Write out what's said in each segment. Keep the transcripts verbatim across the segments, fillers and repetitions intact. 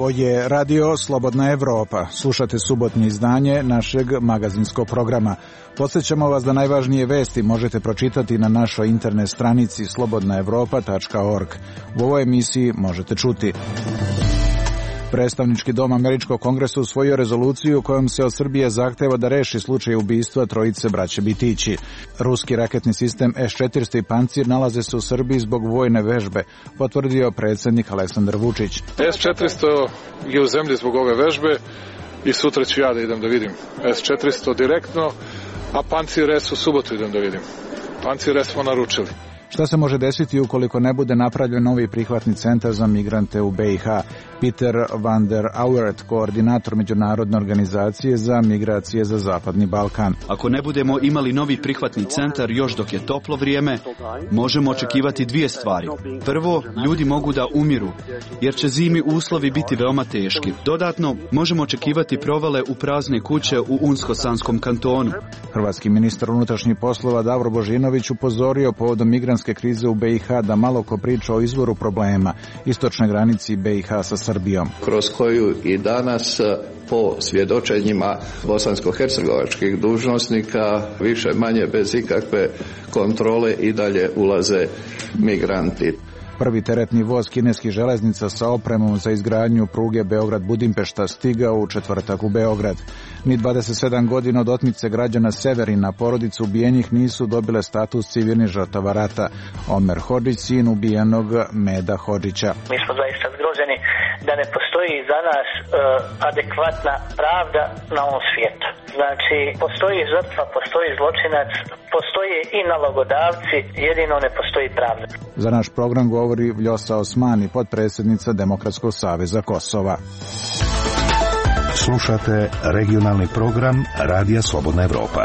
Ovo je Radio Slobodna Evropa. Slušate subotnje izdanje našeg magazinskog programa. Podsjećamo vas da najvažnije vesti možete pročitati na našoj internet stranici slobodna evropa tačka org. U ovoj emisiji možete čuti: Predstavnički dom Američkog kongresa usvojio rezoluciju kojom se od Srbije zahteva da reši slučaj ubistva trojice braće Bitići. Ruski raketni sistem es četiristo i Pancir nalaze se u Srbiji zbog vojne vežbe, potvrdio predsjednik Aleksandar Vučić. es četiristo je u zemlji zbog ove vežbe i sutra ću ja da idem da vidim es četiristo direktno, a Pancir S u subotu idem da vidim. Pancir S smo naručili. Šta se može desiti ukoliko ne bude napravljen novi prihvatni centar za migrante u be i ha? Peter van der Auwert, koordinator Međunarodne organizacije za migracije za Zapadni Balkan. Ako ne budemo imali novi prihvatni centar još dok je toplo vrijeme, možemo očekivati dvije stvari. Prvo, ljudi mogu da umiru, jer će zimi uslovi biti veoma teški. Dodatno, možemo očekivati provale u prazne kuće u Unsko-Sanskom kantonu. Hrvatski ministar unutrašnjih poslova Davor Božinović upozorio povodom migrantske krize u be i ha da malo ko priča o izvoru problema, istočnoj granici be i ha sa Srbijom, kroz koju i danas po svjedočenjima bosansko-hercegovačkih dužnosnika više manje bez ikakve kontrole i dalje ulaze migranti. Prvi teretni voz kineskih železnica sa opremom za izgradnju pruge Beograd-Budimpešta stigao u četvrtak u Beograd. Ni dvadeset sedam godina od otmice građana Severina, porodice ubijenih nisu dobile status civilnih žrtava rata. Omer Hodžić, sin ubijenog Meda Hodžića. Mi smo zaista zgroženi da ne postoji za nas uh, adekvatna pravda na ovom svijetu. Znači, postoji žrtva, postoji zločinac, postoje i nalogodavci, jedino ne postoji pravda. Za naš program govori Vljosa Osmani, potpredsjednica Demokratskog saveza Kosova. Slušate regionalni program Radija Slobodna Evropa.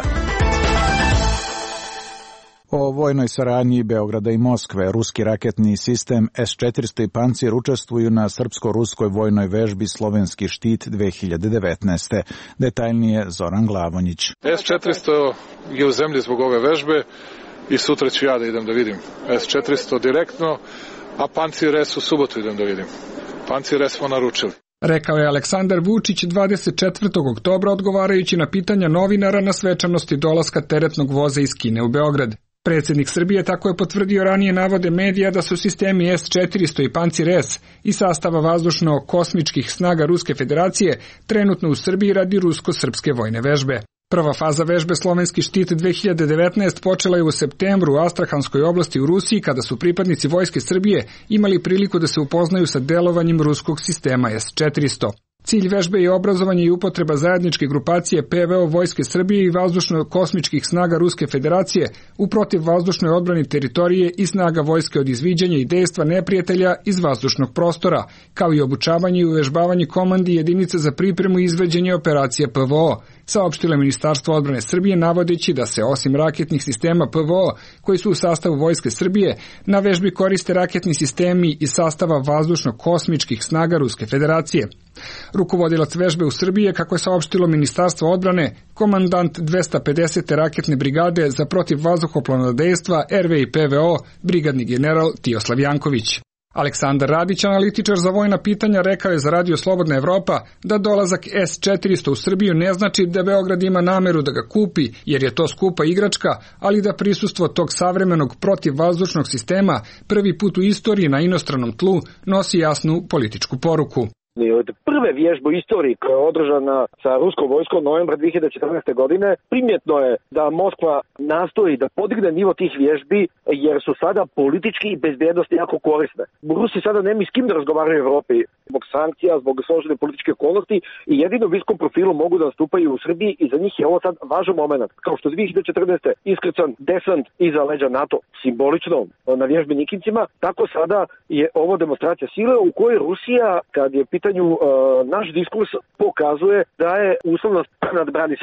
O vojnoj saradnji Beograda i Moskve, ruski raketni sistem es četiristo i Pancir učestvuju na srpsko-ruskoj vojnoj vežbi Slovenski štit dve hiljade devetnaeste. Detaljnije Zoran Glavonjić. es četiristo je u zemlji zbog ove vežbe i sutra ću ja da idem da vidim es četiristo direktno, a Pancir S u subotu idem da vidim. Pancir S smo naručili. Rekao je Aleksandar Vučić dvadeset četvrtog oktobra odgovarajući na pitanja novinara na svečanosti dolaska teretnog voza iz Kine u Beograd. Predsjednik Srbije tako je potvrdio ranije navode medija da su sistemi es četiristo i Pancir S i sastava vazdušno-kosmičkih snaga Ruske federacije trenutno u Srbiji radi rusko-srpske vojne vežbe. Prva faza vežbe Slovenski štit dve hiljade devetnaeste počela je u septembru u Astrahanskoj oblasti u Rusiji, kada su pripadnici Vojske Srbije imali priliku da se upoznaju sa delovanjem ruskog sistema es četiristo. Cilj vežbe je obrazovanje i upotreba zajedničke grupacije pe ve o Vojske Srbije i vazdušno-kosmičkih snaga Ruske federacije u protivvazdušnoj odbrani teritorije i snaga vojske od izviđanja i dejstva neprijatelja iz vazdušnog prostora, kao i obučavanje i uvežbavanje komandi jedinice za pripremu i izvođenje operacije pe ve o, saopštilo Ministarstvo odbrane Srbije navodeći da se osim raketnih sistema pe ve o koji su u sastavu Vojske Srbije, na vežbi koriste raketni sistemi iz sastava vazdušno-kosmičkih snaga Ruske federacije. Rukovodilac vežbe u Srbiji je, kako je saopštilo Ministarstvo odbrane, komandant dvesta pedesete raketne brigade za protivvazduhoplovno dejstva er ve i pe ve o, brigadni general Tijoslav Janković. Aleksandar Radić, analitičar za vojna pitanja, rekao je za Radio Slobodna Evropa da dolazak es četiristo u Srbiju ne znači da Beograd ima nameru da ga kupi, jer je to skupa igračka, ali da prisustvo tog savremenog protivvazdušnog sistema prvi put u istoriji na inostranom tlu nosi jasnu političku poruku. Od prve vježbe u istoriji koja je održana sa ruskom vojskom novembra dve hiljade četrnaeste. godine, primjetno je da Moskva nastoji da podigne nivo tih vježbi, jer su sada politički i bezbjednosti jako korisne. Rusi sada nema s kim da razgovaraju u Evropi zbog sankcija, zbog složene političke okolnosti i jedino u viskom profilu mogu da nastupaju u Srbiji i za njih je ovo sad važan moment. Kao što dve hiljade četrnaeste. iskrcan desant iza leđa NATO simbolično na vježbi Nikincima, tako sada je ovo demonstracija sile u kojoj Rusija, kad je pitanju uh, naš diskurs, pokazuje da je uslovno spremna da brani Srbiju.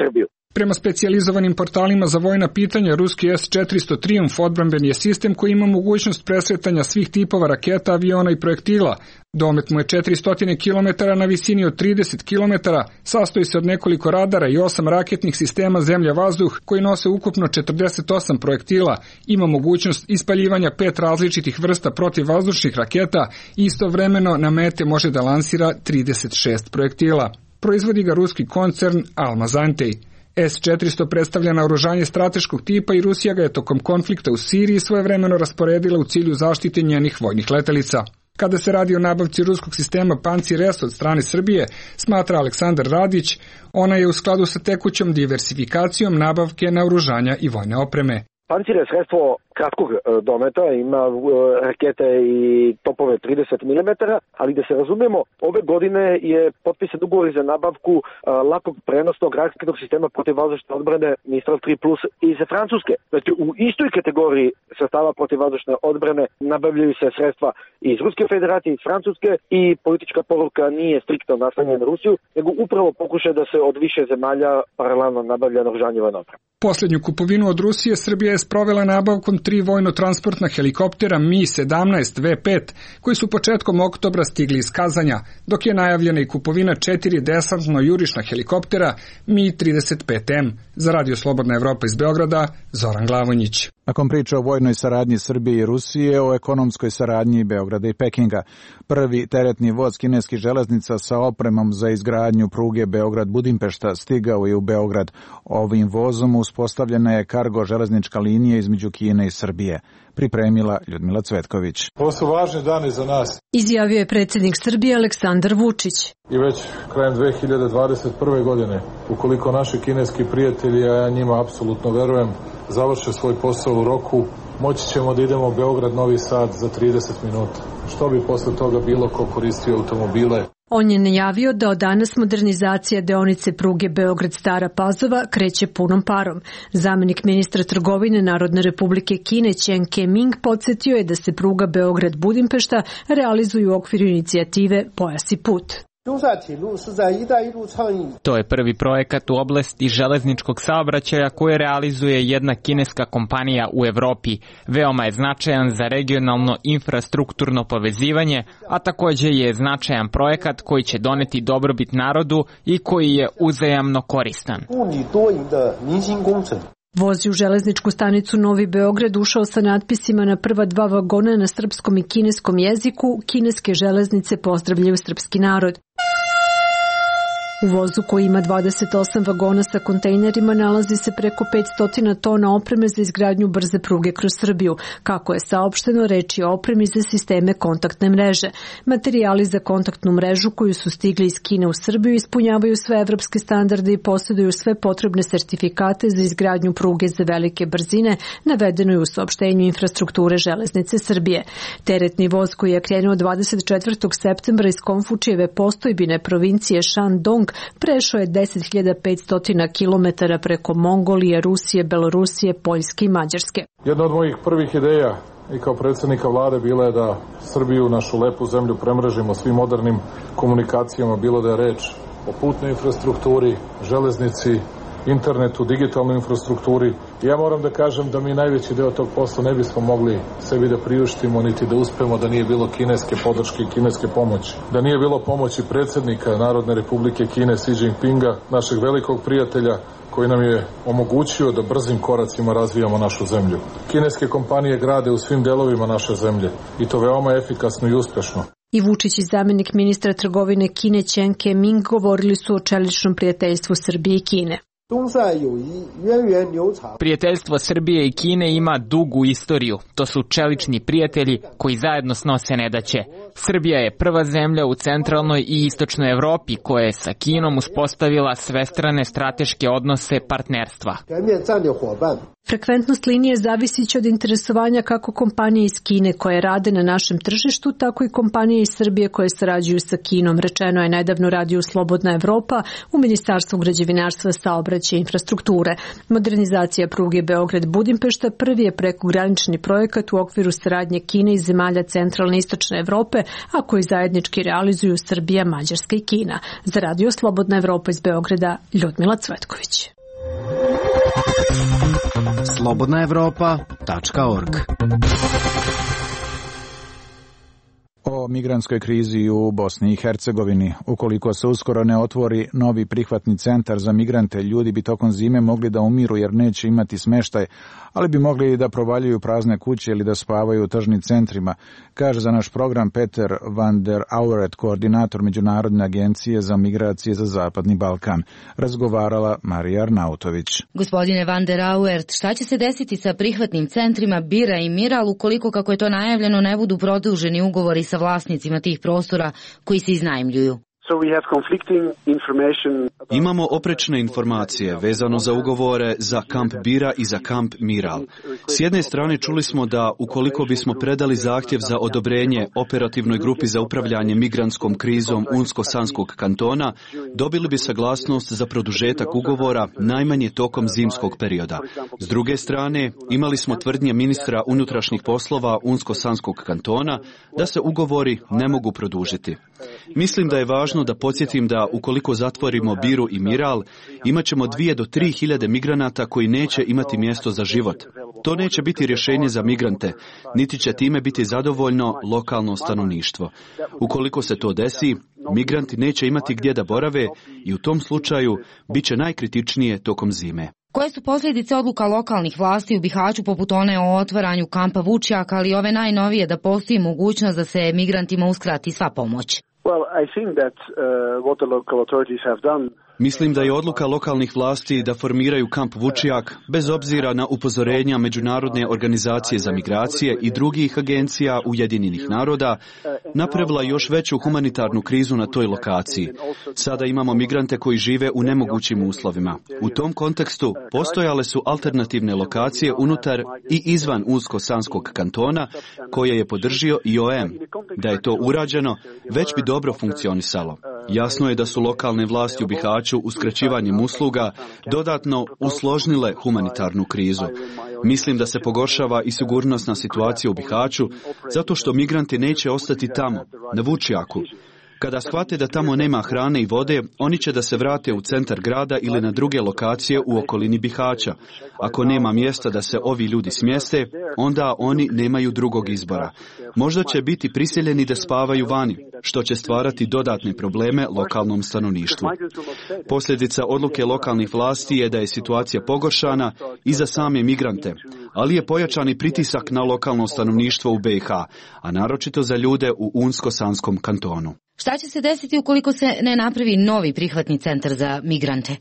Prema specijalizovanim portalima za vojna pitanja, ruski S četiristo Triumf odbranbeni je sistem koji ima mogućnost presretanja svih tipova raketa, aviona i projektila. Domet mu je četiristo kilometara na visini od trideset kilometara, sastoji se od nekoliko radara i osam raketnih sistema zemlja-vazduh koji nose ukupno četrdeset osam projektila, ima mogućnost ispaljivanja pet različitih vrsta protivvazdušnih raketa i istovremeno na mete može da lansira trideset šest projektila. Proizvodi ga ruski koncern Almaz-Antey. S četiristo predstavlja naoružanje strateškog tipa i Rusija ga je tokom konflikta u Siriji svojevremeno rasporedila u cilju zaštite njenih vojnih letelica. Kada se radi o nabavci ruskog sistema Pancir-S od strane Srbije, smatra Aleksandar Radić, ona je u skladu sa tekućom diversifikacijom nabavke naoružanja i vojne opreme. Pancir je sredstvo kratkog dometa, ima rakete i topove trideset milimetara, ali da se razumemo, ove godine je potpisan ugovor za nabavku lakog prenosnog raketnog sistema protivvazdušne odbrane Mistral tri plus iz Francuske. Znači, u istoj kategoriji sredstava protivvazdušne odbrane nabavljaju se sredstva iz Ruske federacije, iz Francuske i politička poruka nije striktno naslonjena na Rusiju, nego upravo pokušaj da se od više zemalja paralelno nabavlja naoružanje i vojna oprema. Posljednju kupovinu od Rusije Srbija je sprovela nabavkom tri vojno-transportna helikoptera Mi sedamnaest V pet, koji su početkom oktobra stigli iz Kazanja, dok je najavljena i kupovina četiri desantno-jurišna helikoptera Mi trideset pet M. Za Radio Slobodna Evropa iz Beograda, Zoran Glavonjić. Nakon priče o vojnoj saradnji Srbije i Rusije, o ekonomskoj saradnji Beograda i Pekinga. Prvi teretni voz kineskih železnica sa opremom za izgradnju pruge Beograd-Budimpešta stigao je u Beograd. Ovim vozom uspostavljena je kargo železnička linija između Kine i Srbije. Pripremila Ljudmila Cvetković. Ovo su važni dani za nas, izjavio je predsjednik Srbije Aleksandar Vučić. I već krajem dve hiljade dvadeset prve. godine, ukoliko naši kineski prijatelji, a ja njima apsolutno verujem, završe svoj posao u roku, moći ćemo da idemo u Beograd-Novi Sad za trideset minuta. Što bi posle toga bilo ko koristio automobile? On je najavio da od danas modernizacija deonice pruge Beograd-Stara Pazova kreće punom parom. Zamenik ministra trgovine Narodne republike Kine Chen Ke-ming podsjetio je da se pruga Beograd-Budimpešta realizuje u okviru inicijative Pojas i put. To je prvi projekat u oblasti železničkog saobraćaja koje realizuje jedna kineska kompanija u Evropi. Veoma je značajan za regionalno infrastrukturno povezivanje, a također je značajan projekat koji će doneti dobrobit narodu i koji je uzajamno koristan. Voz je u železničku stanicu Novi Beograd ušao sa natpisima na prva dva vagona na srpskom i kineskom jeziku. Kineske železnice pozdravljaju srpski narod. U vozu koji ima dvadeset osam vagona sa kontejnerima nalazi se preko petsto tona opreme za izgradnju brze pruge kroz Srbiju. Kako je saopšteno, reč je o opremi za sisteme kontaktne mreže. Materijali za kontaktnu mrežu koju su stigli iz Kine u Srbiju ispunjavaju sve evropske standarde i posjeduju sve potrebne sertifikate za izgradnju pruge za velike brzine, navedeno je u saopštenju infrastrukture železnice Srbije. Teretni voz koji je krenuo dvadeset četvrtog septembra iz Konfučijeve postojbine provincije Shandong prešao je deset hiljada petsto kilometara preko Mongolije, Rusije, Belorusije, Poljske i Mađarske. Jedna od mojih prvih ideja i kao predsjednika vlade bila je da Srbiju, našu lepu zemlju, premrežimo svim modernim komunikacijama, bilo da je reč o putnoj infrastrukturi, železnici, internetu, digitalnoj infrastrukturi. Ja moram da kažem da mi najveći deo tog posla ne bismo mogli sebi da priuštimo niti da uspemo da nije bilo kineske podrške i kineske pomoći. Da nije bilo pomoći predsjednika Narodne republike Kine Xi Jinpinga, našeg velikog prijatelja, koji nam je omogućio da brzim koracima razvijamo našu zemlju. Kineske kompanije grade u svim delovima naše zemlje i to veoma efikasno i uspešno. I Vučić i zamenik ministra trgovine Kine Chen Ke-ming govorili su o čeličnom prijateljstvu Srbije i Kine. Prijateljstvo Srbije i Kine ima dugu istoriju. To su čelični prijatelji koji zajedno snose nedaće. Srbija je prva zemlja u centralnoj i istočnoj Evropi koja je sa Kinom uspostavila svestrane strateške odnose partnerstva. Frekventnost linije zavisit će od interesovanja kako kompanije iz Kine koje rade na našem tržištu, tako i kompanije iz Srbije koje sarađuju sa Kinom, rečeno je nedavno Radio Slobodna Evropa u Ministarstvu građevinarstva, saobraćaja i infrastrukture. Modernizacija pruge Beograd-Budimpešta prvi je prekogranični projekat u okviru saradnje Kine i zemalja centralne i istočne Evrope, a koji zajednički realizuju Srbija, Mađarska i Kina. Za Radio Slobodna Evropa iz Beograda, Ljudmila Cvetković. slobodna evropa tačka org. O migrantskoj krizi u Bosni i Hercegovini. Ukoliko se uskoro ne otvori novi prihvatni centar za migrante, ljudi bi tokom zime mogli da umiru jer neće imati smeštaj, ali bi mogli da provaljuju prazne kuće ili da spavaju u tržnim centrima, kaže za naš program Peter van der Auret, koordinator Međunarodne agencije za migracije za Zapadni Balkan. Razgovarala Marija Arnautović. Gospodine van der Auret, šta će se desiti sa prihvatnim centrima Bira i Miral ukoliko, kako je to najavljeno, ne budu produženi ugovori sa vlasnicima tih prostora koji se iznajmljuju? Imamo oprečne informacije vezano za ugovore za kamp Bira i za kamp Miral. S jedne strane čuli smo da ukoliko bismo predali zahtjev za odobrenje operativnoj grupi za upravljanje migrantskom krizom Unsko-Sanskog kantona, dobili bi saglasnost za produžetak ugovora najmanje tokom zimskog perioda. S druge strane, imali smo tvrdnje ministra unutrašnjih poslova Unsko-Sanskog kantona da se ugovori ne mogu produžiti. Mislim da je važno da podsjetim da ukoliko zatvorimo Biru i Miral, imat ćemo dvije do tri hiljade migranata koji neće imati mjesto za život. To neće biti rješenje za migrante, niti će time biti zadovoljno lokalno stanovništvo. Ukoliko se to desi, migranti neće imati gdje da borave i u tom slučaju bit će najkritičnije tokom zime. Koje su posljedice odluka lokalnih vlasti u Bihaću poput one o otvaranju kampa Vučjak, ali ove najnovije da postoji mogućnost da se migrantima uskrati sva pomoć? Well, I think that uh, what the local authorities have done. Mislim da je odluka lokalnih vlasti da formiraju kamp Vučjak, bez obzira na upozorenja Međunarodne organizacije za migracije i drugih agencija Ujedinjenih naroda, napravila još veću humanitarnu krizu na toj lokaciji. Sada imamo migrante koji žive u nemogućim uslovima. U tom kontekstu postojale su alternativne lokacije unutar i izvan Unsko-Sanskog kantona, koje je podržio I O M. Da je to urađeno, već bi dobro funkcionisalo. Jasno je da su lokalne vlasti u Bihaću uskraćivanjem usluga dodatno usložnile humanitarnu krizu. Mislim da se pogoršava i sigurnosna situacija u Bihaću zato što migranti neće ostati tamo, na Vučjaku. Kada shvate da tamo nema hrane i vode, oni će da se vrate u centar grada ili na druge lokacije u okolini Bihaća. Ako nema mjesta da se ovi ljudi smjeste, onda oni nemaju drugog izbora. Možda će biti prisiljeni da spavaju vani, što će stvarati dodatne probleme lokalnom stanovništvu. Posljedica odluke lokalnih vlasti je da je situacija pogoršana i za same migrante, ali je pojačani pritisak na lokalno stanovništvo u B i H, a naročito za ljude u Unsko-Sanskom kantonu. Šta će se desiti ukoliko se ne napravi novi prihvatni centar za migrante?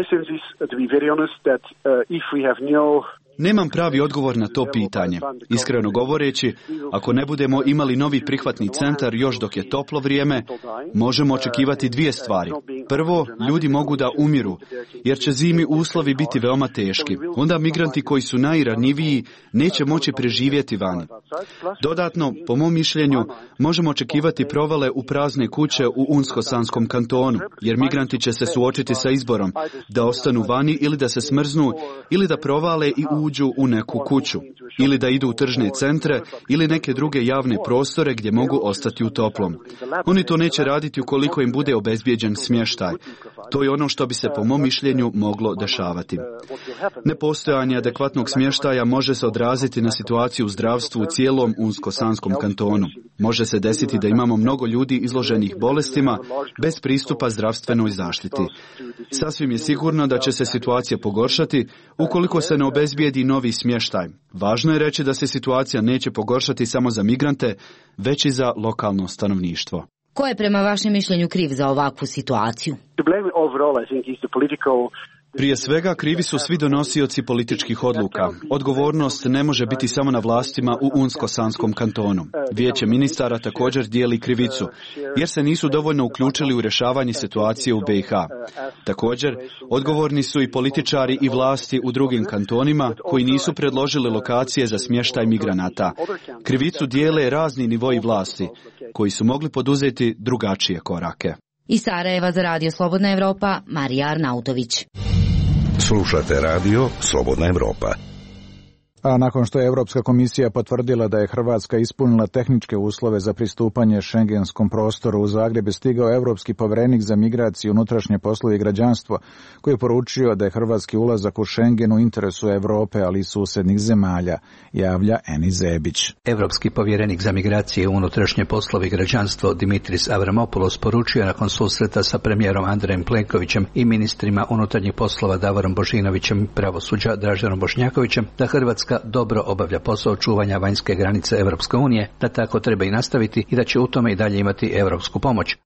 Nemam pravi odgovor na to pitanje. Iskreno govoreći, ako ne budemo imali novi prihvatni centar još dok je toplo vrijeme, možemo očekivati dvije stvari. Prvo, ljudi mogu da umiru, jer će zimi uslovi biti veoma teški. Onda migranti koji su najranjiviji neće moći preživjeti vani. Dodatno, po mom mišljenju, možemo očekivati provale u prazne kuće u Unsko-Sanskom kantonu, jer migranti će se suočiti sa izborom da ostanu vani ili da se smrznu, ili da provale i uđu u neku kuću, ili da idu u tržne centre ili neke druge javne prostore gdje mogu ostati u toplom. Oni to neće raditi ukoliko im bude obezbijeđen smještaj. To je ono što bi se po mom mišljenju moglo dešavati. Nepostojanje adekvatnog smještaja može se odraziti na situaciju u zdravstvu u cijelom Unsko-Sanskom kantonu. Može se desiti da imamo mnogo ljudi izloženih bolestima bez pristupa zdravstvenoj zaštiti. Sasvim je sigurno da će se situacija pogoršati ukoliko se ne obezbijedi novi smještaj. Važno je reći da se situacija neće pogoršati samo za migrante, već i za lokalno stanovništvo. Ko je prema vašem mišljenju kriv za ovakvu situaciju? Prije svega, krivi su svi donosioci političkih odluka. Odgovornost ne može biti samo na vlastima u Unsko-Sanskom kantonu. Vijeće ministara također dijeli krivicu, jer se nisu dovoljno uključili u rješavanje situacije u B i H. Također, odgovorni su i političari i vlasti u drugim kantonima koji nisu predložili lokacije za smještaj migranata. Krivicu dijele razni nivoi vlasti, koji su mogli poduzeti drugačije korake. Iz Sarajeva za Radio Slobodna Evropa, Marija Arnautović. Slušate Radio Slobodna Evropa. A nakon što je Europska komisija potvrdila da je Hrvatska ispunila tehničke uslove za pristupanje šengenskom prostoru, u Zagreb je stigao Europski povjerenik za migraciju, unutrašnje poslove i građanstvo, koji je poručio da je hrvatski ulazak u Schengen u interesu Europe, ali i susjednih zemalja, javlja Eni Zebić. Europski povjerenik za migracije, unutrašnje poslove i građanstvo Dimitris Avramopoulos poručio nakon susreta sa premijerom Andrejem Plenkovićem i ministrima unutarnjih poslova Davorom Božinovićem i pravosuđa Draženom Bošnjakovićem da Hrvatska dobro obavlja posao čuvanja vanjske granice Europske unije, da tako treba i nastaviti i da će u tome i dalje imati europsku pomoć.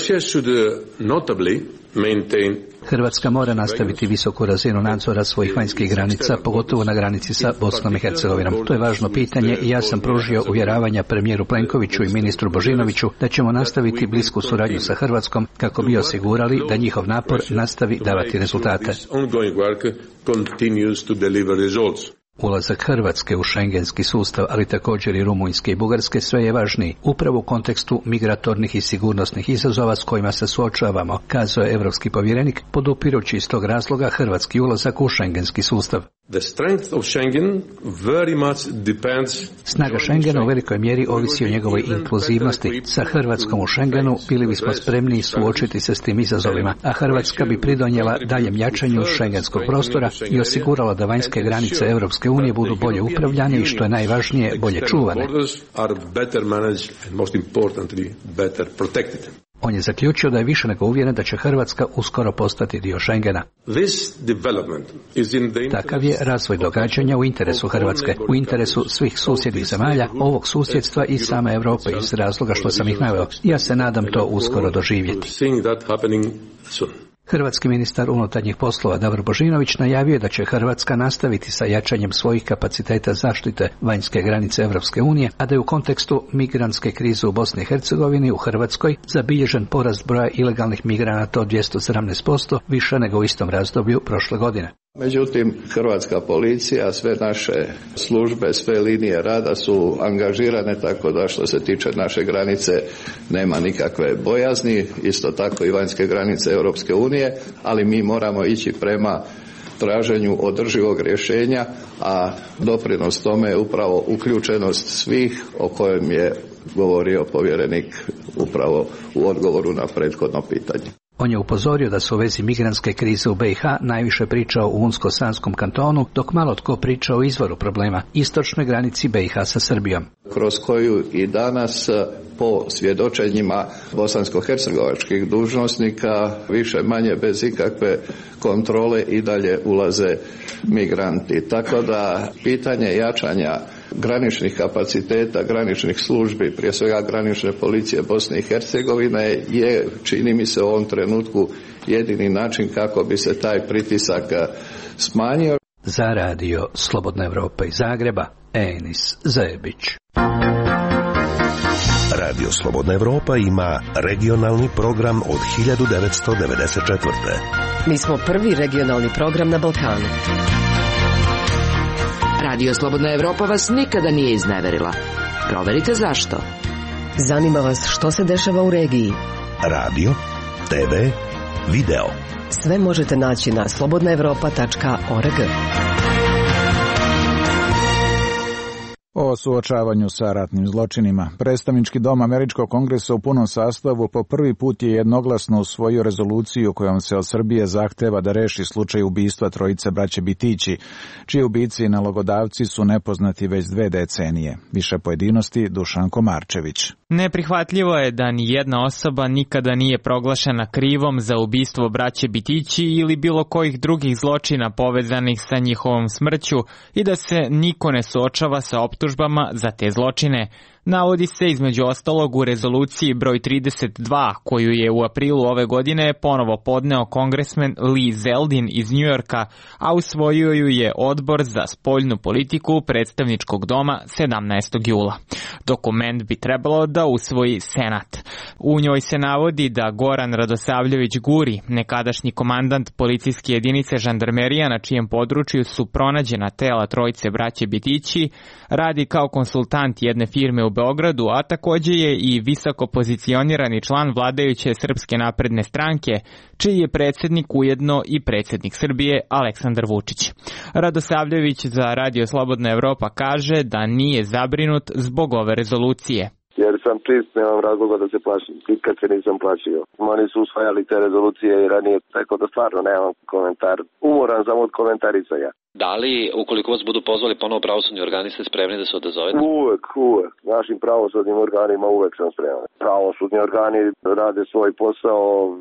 Hrvatska mora nastaviti visoku razinu nadzora svojih vanjskih granica, pogotovo na granici sa Bosnom i Hercegovinom. To je važno pitanje i ja sam pružio uvjeravanja premijeru Plenkoviću i ministru Božinoviću da ćemo nastaviti blisku suradnju sa Hrvatskom kako bi osigurali da njihov napor nastavi davati rezultate. Ulazak Hrvatske u šengenski sustav, ali također i Rumunjske i Bugarske, sve je važniji, upravo u kontekstu migratornih i sigurnosnih izazova s kojima se suočavamo, kazao je europski povjerenik, podupirući iz tog razloga hrvatski ulazak u šengenski sustav. Snaga Schengena u velikoj mjeri ovisi o njegovoj inkluzivnosti. Sa Hrvatskom u Schengenu bili bismo spremni suočiti se s tim izazovima, a Hrvatska bi pridonijela daljem jačanju šengenskog prostora i osigurala da vanjske granice Europske unije budu bolje upravljane i, što je najvažnije, bolje čuvane. On je zaključio da je više nego uvjeren da će Hrvatska uskoro postati dio Schengena. Takav je razvoj događanja u interesu Hrvatske, u interesu svih susjednih zemalja, ovog susjedstva i same Europe iz razloga što sam ih naveo. Ja se nadam to uskoro doživjeti. Hrvatski ministar unutarnjih poslova Davor Božinović najavio da će Hrvatska nastaviti sa jačanjem svojih kapaciteta zaštite vanjske granice Europske unije, a da je u kontekstu migrantske krize u Bosni i Hercegovini u Hrvatskoj zabilježen porast broja ilegalnih migranata od dvjesto sedamnaest posto, više nego u istom razdoblju prošle godine. Međutim, hrvatska policija, sve naše službe, sve linije rada su angažirane, tako da što se tiče naše granice nema nikakve bojazni, isto tako i vanjske granice Europske unije, ali mi moramo ići prema traženju održivog rješenja, a doprinos tome je upravo uključenost svih o kojem je govorio povjerenik upravo u odgovoru na prethodno pitanje. On je upozorio da se u vezi migrantske krize u B i H najviše pričao u Unsko-Sanskom kantonu, dok malo tko priča o izvoru problema, istočnoj granici B i H sa Srbijom. Kroz koju i danas po svjedočenjima bosansko-hercegovačkih dužnosnika više manje bez ikakve kontrole i dalje ulaze migranti. Tako da pitanje jačanja graničnih kapaciteta, graničnih službi, prije svega granične policije Bosne i Hercegovine je, čini mi se u ovom trenutku, jedini način kako bi se taj pritisak smanjio. Za radio Slobodna Evropa iz Zagreba, Enis Zebić. Radio Slobodna Evropa ima regionalni program od hiljadu devetsto devedeset četvrte. Mi smo prvi regionalni program na Balkanu. Radio Slobodna Evropa vas nikada nije izneverila. Proverite zašto. Zanima vas što se dešava u regiji. Radio, te ve, video. Sve možete naći na slobodna evropa tačka org. O suočavanju sa ratnim zločinima. Predstavnički dom Američkog kongresa u punom sastavu po prvi put je jednoglasno usvojio rezoluciju kojom se od Srbije zahteva da reši slučaj ubistva trojice braće Bitići, čiji ubici i nalogodavci su nepoznati već dve decenije. Više pojedinosti Dušan Komarčević. Neprihvatljivo je da ni jedna osoba nikada nije proglašena krivom za ubistvo braće Bitići ili bilo kojih drugih zločina povezanih sa njihovom smrću i da se niko ne suočava sa optužbama za te zločine. Navodi se između ostalog u rezoluciji broj trideset dva, koju je u aprilu ove godine ponovo podneo kongresmen Lee Zeldin iz Njujorka, a usvojio ju je Odbor za spoljnu politiku predstavničkog doma sedamnaestog jula. Dokument bi trebalo da usvoji Senat. U njoj se navodi da Goran Radosavljević Guri, nekadašnji komandant policijske jedinice žandarmerija na čijem području su pronađena tela trojice braće Bitići, radi kao konsultant jedne firme u Beogradu, a takođe je i visoko pozicionirani član vladajuće Srpske napredne stranke, čiji je predsjednik ujedno i predsjednik Srbije Aleksandar Vučić. Radosavljević za Radio Slobodna Evropa kaže da nije zabrinut zbog ove rezolucije. Jer sam čist, nemam razloga da se plašim. Nikad se nisam plašio. Oni su usvajali te rezolucije i ranije, tako da stvarno nemam komentar. Umoran sam od komentarisanja. Da li, ukoliko vas budu pozvali ponovo pravosudni organi, ste spremni da se odazovete? Uvek, uvek. Našim pravosudnim organima uvek sam spreman. Pravosudni organi rade svoj posao,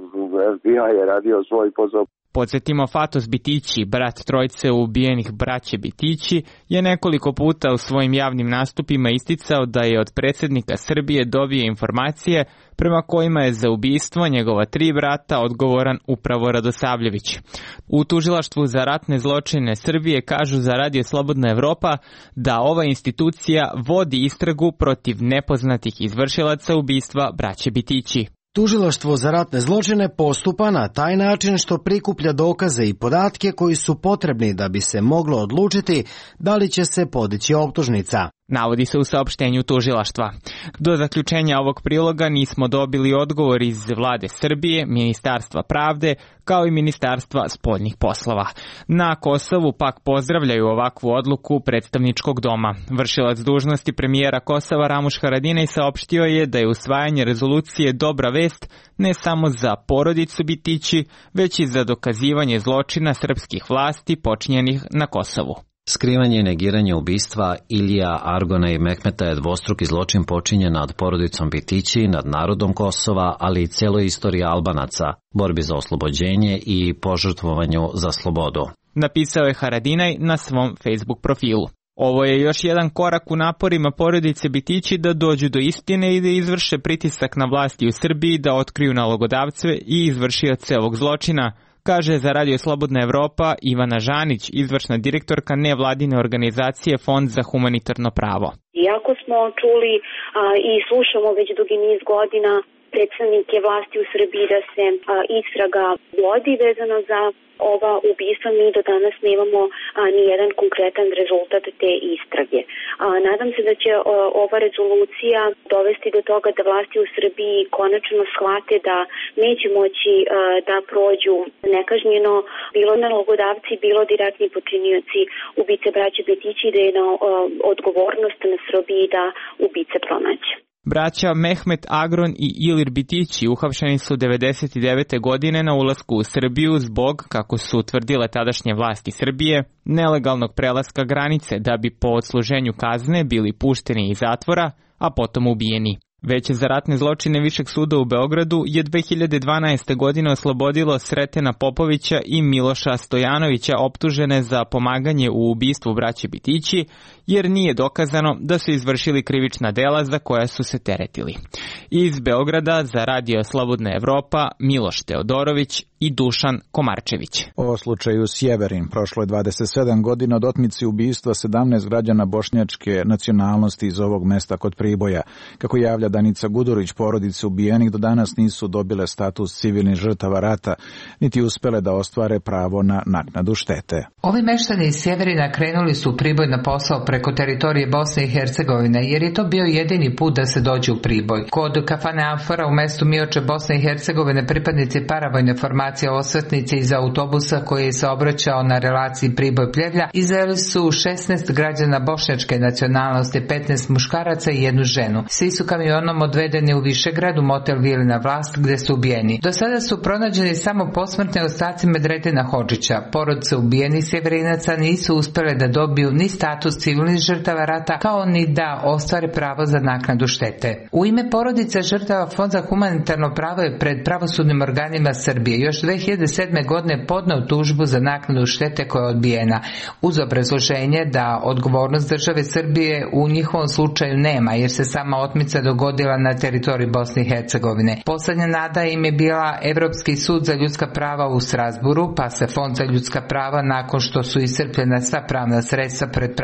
F B I je radio svoj posao. Podsjetimo, Fatos Bitići, brat trojce ubijenih braće Bitići, je nekoliko puta u svojim javnim nastupima isticao da je od predsjednika Srbije dobio informacije prema kojima je za ubistvo njegova tri brata odgovoran upravo Radosavljević. U Tužilaštvu za ratne zločine Srbije kažu za Radio Slobodna Evropa da ova institucija vodi istragu protiv nepoznatih izvršilaca ubistva braće Bitići. Tužilaštvo za ratne zločine postupa na taj način što prikuplja dokaze i podatke koji su potrebni da bi se moglo odlučiti da li će se podići optužnica. Navodi se u saopštenju tužilaštva. Do zaključenja ovog priloga nismo dobili odgovor iz Vlade Srbije, Ministarstva pravde, kao i Ministarstva spoljnih poslova. Na Kosovu pak pozdravljaju ovakvu odluku predstavničkog doma. Vršilac dužnosti premijera Kosova Ramuš Haradinaj saopštio je da je usvajanje rezolucije dobra vest ne samo za porodicu Bitići, već i za dokazivanje zločina srpskih vlasti počinjenih na Kosovu. Skrivanje i negiranje ubistva Ilija, Argona i Mehmeta je dvostruki zločin počinjen nad porodicom Bitići, nad narodom Kosova, ali i celoj istoriji Albanaca, borbi za oslobođenje i požrtvovanju za slobodu. Napisao je Haradinaj na svom Facebook profilu. Ovo je još jedan korak u naporima porodice Bitići da dođu do istine i da izvrše pritisak na vlasti u Srbiji da otkriju nalogodavce i izvršioce ovog zločina, kaže za Radio Slobodna Evropa Ivana Žanić, izvršna direktorka nevladine organizacije Fond za humanitarno pravo. Iako smo čuli a, i slušamo već dugi niz godina predstavnike vlasti u Srbiji da se a, istraga vodi vezano za ova ubistva, mi do danas nemamo a, ni jedan konkretan rezultat te istrage. A, nadam se da će a, ova rezolucija dovesti do toga da vlasti u Srbiji konačno shvate da neće moći a, da prođu nekažnjeno bilo nalogodavci, bilo direktni počinioci ubice braće Bitići, da je na a, odgovornost na Srbiji da ubice pronaće. Braća Mehmet Agron i Ilir Bitići uhapšeni su devedeset devete godine na ulasku u Srbiju zbog, kako su utvrdile tadašnje vlasti Srbije, nelegalnog prelaska granice da bi po odsluženju kazne bili pušteni iz zatvora, a potom ubijeni. Veće za ratne zločine Višeg suda u Beogradu je dve hiljade dvanaeste. godine oslobodilo Sretena Popovića i Miloša Stojanovića optužene za pomaganje u ubistvu braće Bitići, jer nije dokazano da su izvršili krivična dela za koja su se teretili. Iz Beograda za Radio Slobodna Evropa Miloš Teodorović i Dušan Komarčević. O slučaju Sjeverin prošlo je dvadeset sedam godina od otmice ubistva sedamnaest građana bošnjačke nacionalnosti iz ovog mesta kod Priboja. Kako javlja Danica Gudurić, porodice ubijenih do danas nisu dobile status civilnih žrtava rata, niti uspele da ostvare pravo na naknadu štete. Ovi meštani iz Sjeverina krenuli su u Priboj na posao preko teritorije Bosne i Hercegovine, jer je to bio jedini put da se dođe u Priboj. Kod kafane Amfora u mestu Mioče, Bosne i Hercegovine, pripadnici paravojne formacije osvetnici iz autobusa koji je se obraćao na relaciji Priboj-Pljevlja izveli su šesnaest građana bošnjačke nacionalnosti, petnaest muškaraca i jednu ženu. Svi su kamionom odvedeni u Višegrad, u motel Vilina Vlast, gde su ubijeni. Do sada su pronađeni samo posmrtni ostaci Medredina Hodžića. Porodice ubijenih Sjeverinaca nisu uspele da dobiju ni status civilnih žrtava rata, kao ni da ostvare pravo za naknadu štete. U ime porodice žrtava Fond za humanitarno pravo je pred pravosudnim organima Srbije još dve hiljade sedme. godine podneo tužbu za naknadu štete koja je odbijena, uz obrazloženje da odgovornost države Srbije u njihovom slučaju nema, jer se sama otmica dogodila na teritoriji Bosne i Hercegovine. Poslednja nada im je bila Evropski sud za ljudska prava u Strasburu, pa se Fond za ljudska prava, nakon što su iscrpljena sva pravna sredstva pred pravosuđem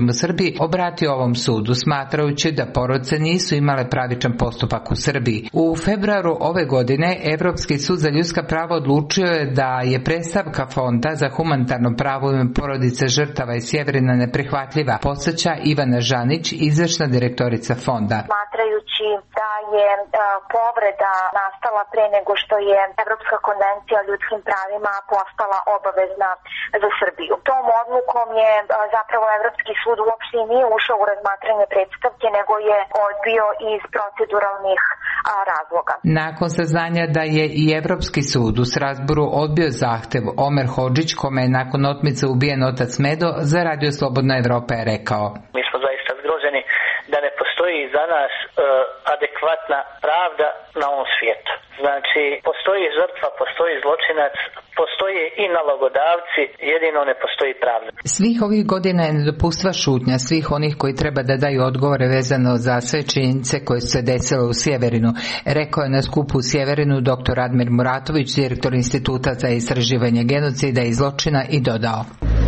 suđenjem u Srbiji obratio ovom sudu, smatrajući da porodice nisu imale pravičan postupak u Srbiji. U februaru ove godine Evropski sud za ljudska prava odlučio je da je predstavka Fonda za humanitarno pravo u ime porodice žrtava iz Sjeverina neprihvatljiva, podsjeća Ivana Žanić, izvršna direktorica Fonda. Smatrajući da je uh, povreda nastala pre nego što je Evropska konvencija o ljudskim pravima postala obavezna za Srbiju. Tom odlukom je uh, zapravo Evropski sud uopšte nije ušao u razmatranje predstavke, nego je odbio iz proceduralnih uh, razloga. Nakon saznanja da je i Evropski sud u Strasburu odbio zahtev, Omer Hodžić, kome je nakon otmice ubijen otac Medo, za Radio Slobodna Evropa je rekao: Mi smo zaista zgroženi da ne postoji za nas uh, adekvatna pravda na ovom svijetu. Znači, postoji žrtva, postoji zločinac, postoje i nalogodavci, jedino ne postoji pravda. Svih ovih godina je nedopustiva šutnja svih onih koji treba da daju odgovore vezano za sve činjenice koje su se desile u Sjeverinu, rekao je na skupu u Sjeverinu dr. Admir Muratović, direktor Instituta za istraživanje genocida i zločina, i dodao: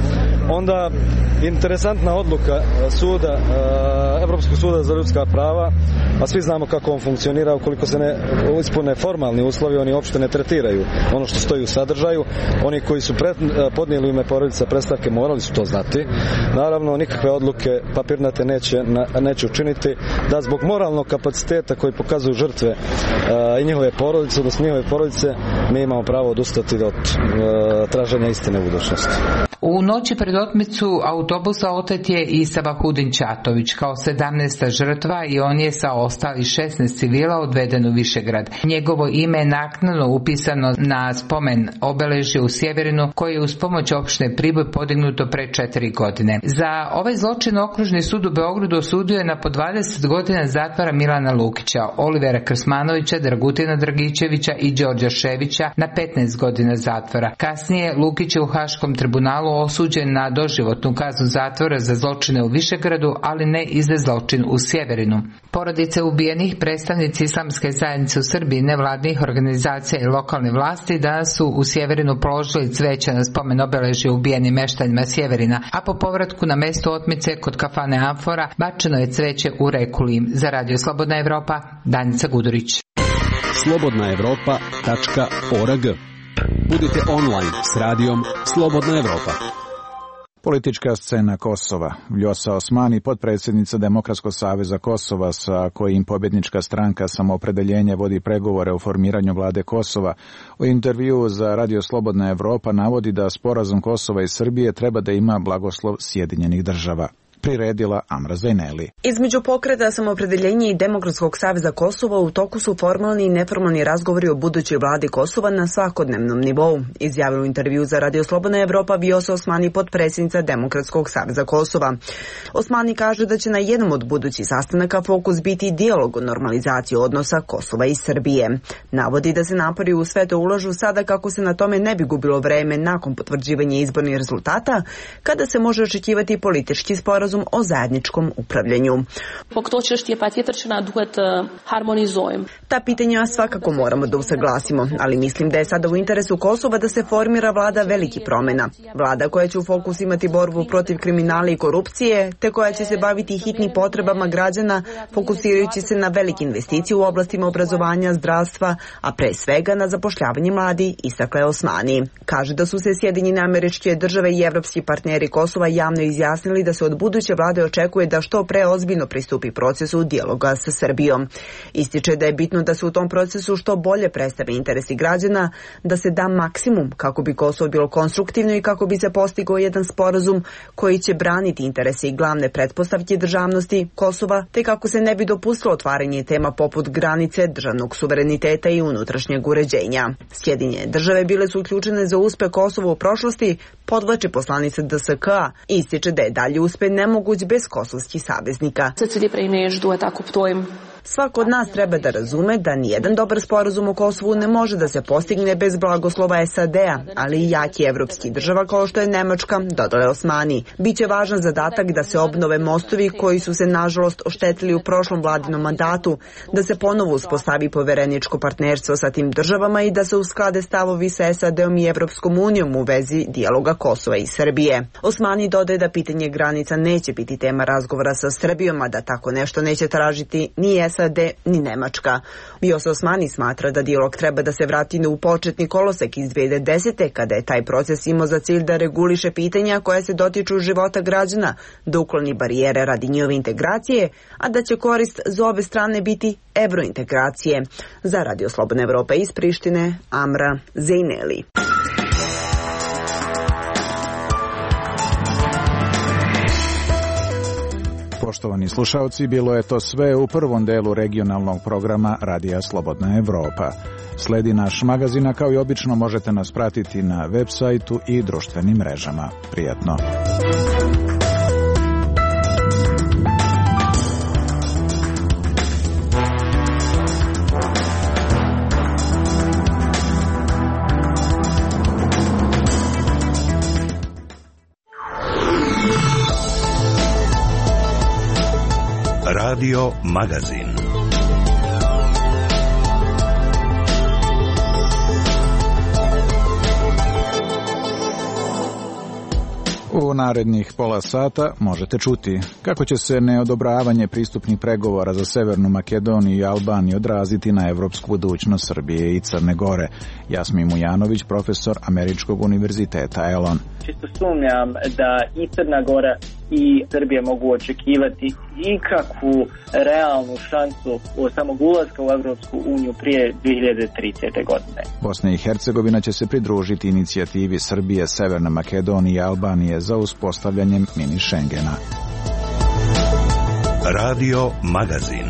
Onda interesantna odluka suda, Evropskog suda za ljudska prava, a svi znamo kako on funkcionira, ukoliko se ne ispune formalni uslovi, oni uopšte ne tretiraju ono što stoji u sadržaju. Oni koji su pred, podnijeli u ime porodica predstavke morali su to znati. Naravno, nikakve odluke papirnate neće, neće učiniti da zbog moralnog kapaciteta koji pokazuju žrtve a, i njihove porodice, odnosno njihove porodice, mi imamo pravo odustati od a, traženja istine u budućnosti. U noći pred otmicu autobusa otet je i Sabahudin Ćatović kao sedamnaesta žrtva i on je sa ostali šesnaest civila odveden u Višegrad. Njegovo ime je naknadno upisano na spomen obeležje u Sjeverinu koji je uz pomoć opštine Priboj podignuto pre četiri godine. Za ovaj zločin okružni sud u Beogradu osudio je na po dvadeset godina zatvora Milana Lukića, Olivera Krsmanovića, Dragutina Dragičevića i Đorđa Ševića na petnaest godina zatvora. Kasnije Lukić je u Haškom tribunalu osuđen na doživotnu kaznu zatvora za zločine u Višegradu, ali ne i za zločin u Sjeverinu. Porodice ubijenih, predstavnici islamske zajednice u Srbiji, nevladnih organizacija i lokalne vlasti danas su u Sjeverinu položili cveća na spomen obeležje ubijenim meštanjima Sjeverina, a po povratku na mesto otmice kod kafane Amfora bačeno je cveće u reku Lim. Za Radio Slobodna Evropa, Danica Gudurić. slobodna evropa tačka org. Budite online s radijom Slobodna Evropa. Politička scena Kosova. Vjosa Osmani, potpredsjednica Demokratskog saveza Kosova, sa kojim pobjednička stranka Samoopredeljenje vodi pregovore o formiranju vlade Kosova, u intervjuu za Radio Slobodna Evropa navodi da sporazum Kosova i Srbije treba da ima blagoslov Sjedinjenih država. Priredila Amra Zajneli. Između pokreta Samoopredeljenje i Demokratskog saveza Kosova u toku su formalni i neformalni razgovori o budućoj vladi Kosova na svakodnevnom nivou, izjavila u intervju za Radio Slobodna Evropa Vjosa Osmani, potpredsjednica Demokratskog saveza Kosova. Osmani kaže da će na jednom od budućih sastanaka fokus biti dijalog o normalizaciji odnosa Kosova i Srbije. Navodi da se napori u sve to ulažu sada kako se na tome ne bi gubilo vreme nakon potvrđivanja izbornih rezultata, kada se može očekivati politički sporazum o zajedničkom upravljanju. Ta pitanja svakako moramo da usaglasimo, ali mislim da je sada u interesu Kosova da se formira vlada velikih promjena. Vlada koja će u fokus imati borbu protiv kriminala i korupcije, te koja će se baviti hitnim potrebama građana, fokusirajući se na velike investicije u oblastima obrazovanja, zdravstva, a pre svega na zapošljavanje mladi, istakla je Osmani. Kaže da su se Sjedinjene Američke Države i evropski partneri Kosova javno izjasnili da se od buduće vlade očekuje da što pre ozbiljno pristupi procesu dijaloga sa Srbijom. Ističe da je bitno da se u tom procesu što bolje predstave interesi građana, da se da maksimum kako bi Kosovo bilo konstruktivno i kako bi se postigao jedan sporazum koji će braniti interese i glavne pretpostavke državnosti Kosova, te kako se ne bi dopustilo otvaranje tema poput granice, državnog suvereniteta i unutrašnjeg uređenja. Sjedinjene države bile su uključene za uspeh Kosova u prošlosti, podvlači poslanica D S K A, ističe da je dalje uspeh nemoguć bez kosovskih saveznika. Svako od nas treba da razume da nijedan dobar sporazum o Kosovu ne može da se postigne bez blagoslova S A D-a, ali i jaki evropski država kao što je Nemačka, dodale Osmani. Biće važan zadatak da se obnove mostovi koji su se nažalost oštetili u prošlom vladinom mandatu, da se ponovo uspostavi povereničko partnerstvo sa tim državama i da se usklade stavovi sa S A D-om i Evropskom unijom u vezi dijaloga Kosova i Srbije. Osmani dodaje da pitanje granica neće biti tema razgovora sa Srbijom, a da tako nešto neće tražiti ni S A D ni Nemačka. Bios Osmani smatra da dijalog treba da se vrati u početni kolosek iz dve hiljade desete. kada je taj proces imao za cilj da reguliše pitanja koja se dotiču života građana, da ukloni barijere radi njihove integracije, a da će korist za obe strane biti evrointegracije. Za Radio Slobodna Evropa iz Prištine, Amra Zejneli. Poštovani slušalci, bilo je to sve u prvom delu regionalnog programa Radija Slobodna Evropa. Sledi naš magazin, a kao i obično možete nas pratiti na web sajtu i društvenim mrežama. Prijatno! Radio Magazin. U narednih pola sata možete čuti kako će se neodobravanje pristupnih pregovora za Severnu Makedoniju i Albaniju odraziti na evropsku budućnost Srbije i Crne Gore. Jasmin Mujanović, profesor Američkog univerziteta Elon. Čisto sumnjam da i Crna Gora i Srbija mogu očekivati ikakvu realnu šansu u samog ulaska u Evropsku uniju prije dve hiljade tridesete. godine. Bosna i Hercegovina će se pridružiti inicijativi Srbije, Severne Makedonije i Albanije za uspostavljanjem mini Schengena. Radio Magazin.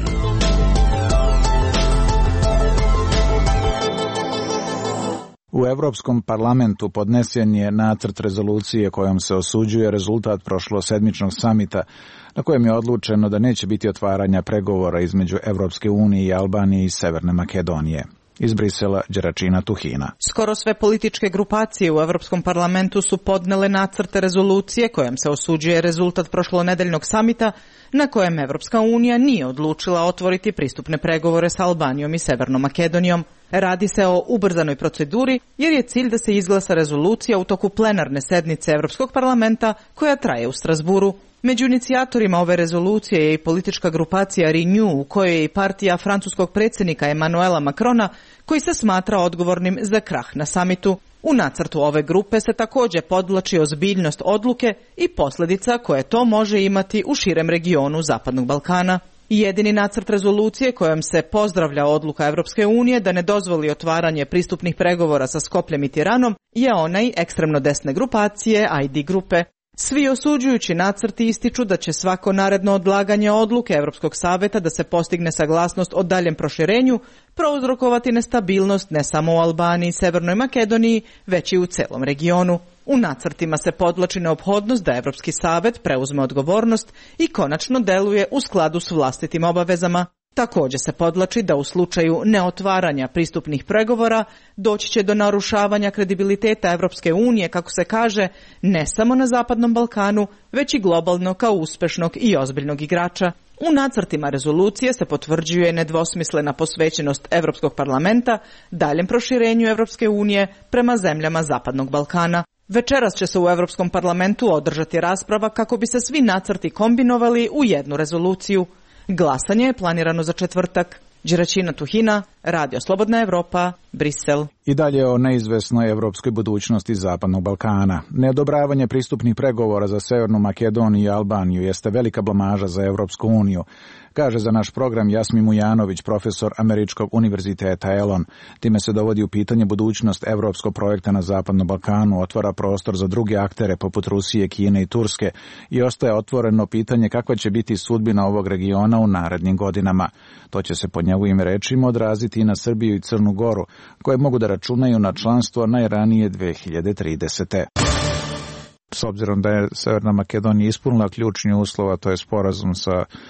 U Evropskom parlamentu podnesen je nacrt rezolucije kojom se osuđuje rezultat prošlosedmičnog samita na kojem je odlučeno da neće biti otvaranja pregovora između Evropske unije i Albanije i Severne Makedonije. Iz Brisela, Đeračina Tuhina. Skoro sve političke grupacije u Evropskom parlamentu su podnele nacrte rezolucije kojom se osuđuje rezultat prošlonedeljnog samita na kojem Evropska unija nije odlučila otvoriti pristupne pregovore sa Albanijom i Severnom Makedonijom. Radi se o ubrzanoj proceduri jer je cilj da se izglasa rezolucija u toku plenarne sednice Evropskog parlamenta koja traje u Strasburu. Među inicijatorima ove rezolucije je i politička grupacija Renew, u kojoj je i partija francuskog predsjednika Emmanuela Macrona, koji se smatra odgovornim za krah na samitu. U nacrtu ove grupe se također podvlači ozbiljnost odluke i posljedica koje to može imati u širem regionu Zapadnog Balkana. Jedini nacrt rezolucije kojom se pozdravlja odluka Evropske unije da ne dozvoli otvaranje pristupnih pregovora sa Skopljem i Tiranom je onaj ekstremno desne grupacije I D grupe. Svi osuđujući nacrti ističu da će svako naredno odlaganje odluke Evropskog saveta da se postigne saglasnost o daljem proširenju prouzrokovati nestabilnost ne samo u Albaniji i Severnoj Makedoniji, već i u celom regionu. U nacrtima se podvlači neophodnost da Evropski savet preuzme odgovornost i konačno deluje u skladu s vlastitim obavezama. Također se podvlači da u slučaju neotvaranja pristupnih pregovora doći će do narušavanja kredibiliteta Evropske unije, kako se kaže, ne samo na Zapadnom Balkanu, već i globalno kao uspešnog i ozbiljnog igrača. U nacrtima rezolucije se potvrđuje nedvosmislena posvećenost Evropskog parlamenta daljem proširenju Evropske unije prema zemljama Zapadnog Balkana. Večeras će se u Evropskom parlamentu održati rasprava kako bi se svi nacrti kombinovali u jednu rezoluciju. Glasanje je planirano za četvrtak. Đeračina Tuhina, Radio Slobodna Evropa, Brisel. I dalje o neizvesnoj evropskoj budućnosti Zapadnog Balkana. Neodobravanje pristupnih pregovora za Severnu Makedoniju i Albaniju jeste velika blamaža za Evropsku uniju, kaže za naš program Jasmin Mujanović, profesor Američkog univerziteta Elon. Time se dovodi u pitanje budućnost evropskog projekta na Zapadnom Balkanu, otvara prostor za druge aktere poput Rusije, Kine i Turske i ostaje otvoreno pitanje kakva će biti sudbina ovog regiona u narednim godinama. To će se po njegovim rečima odraziti i na Srbiju i Crnu Goru, koje mogu da računaju na članstvo najranije dve hiljade tridesete. S obzirom da je Severna Makedonija ispunila ključni uslov, a to je sporazum sa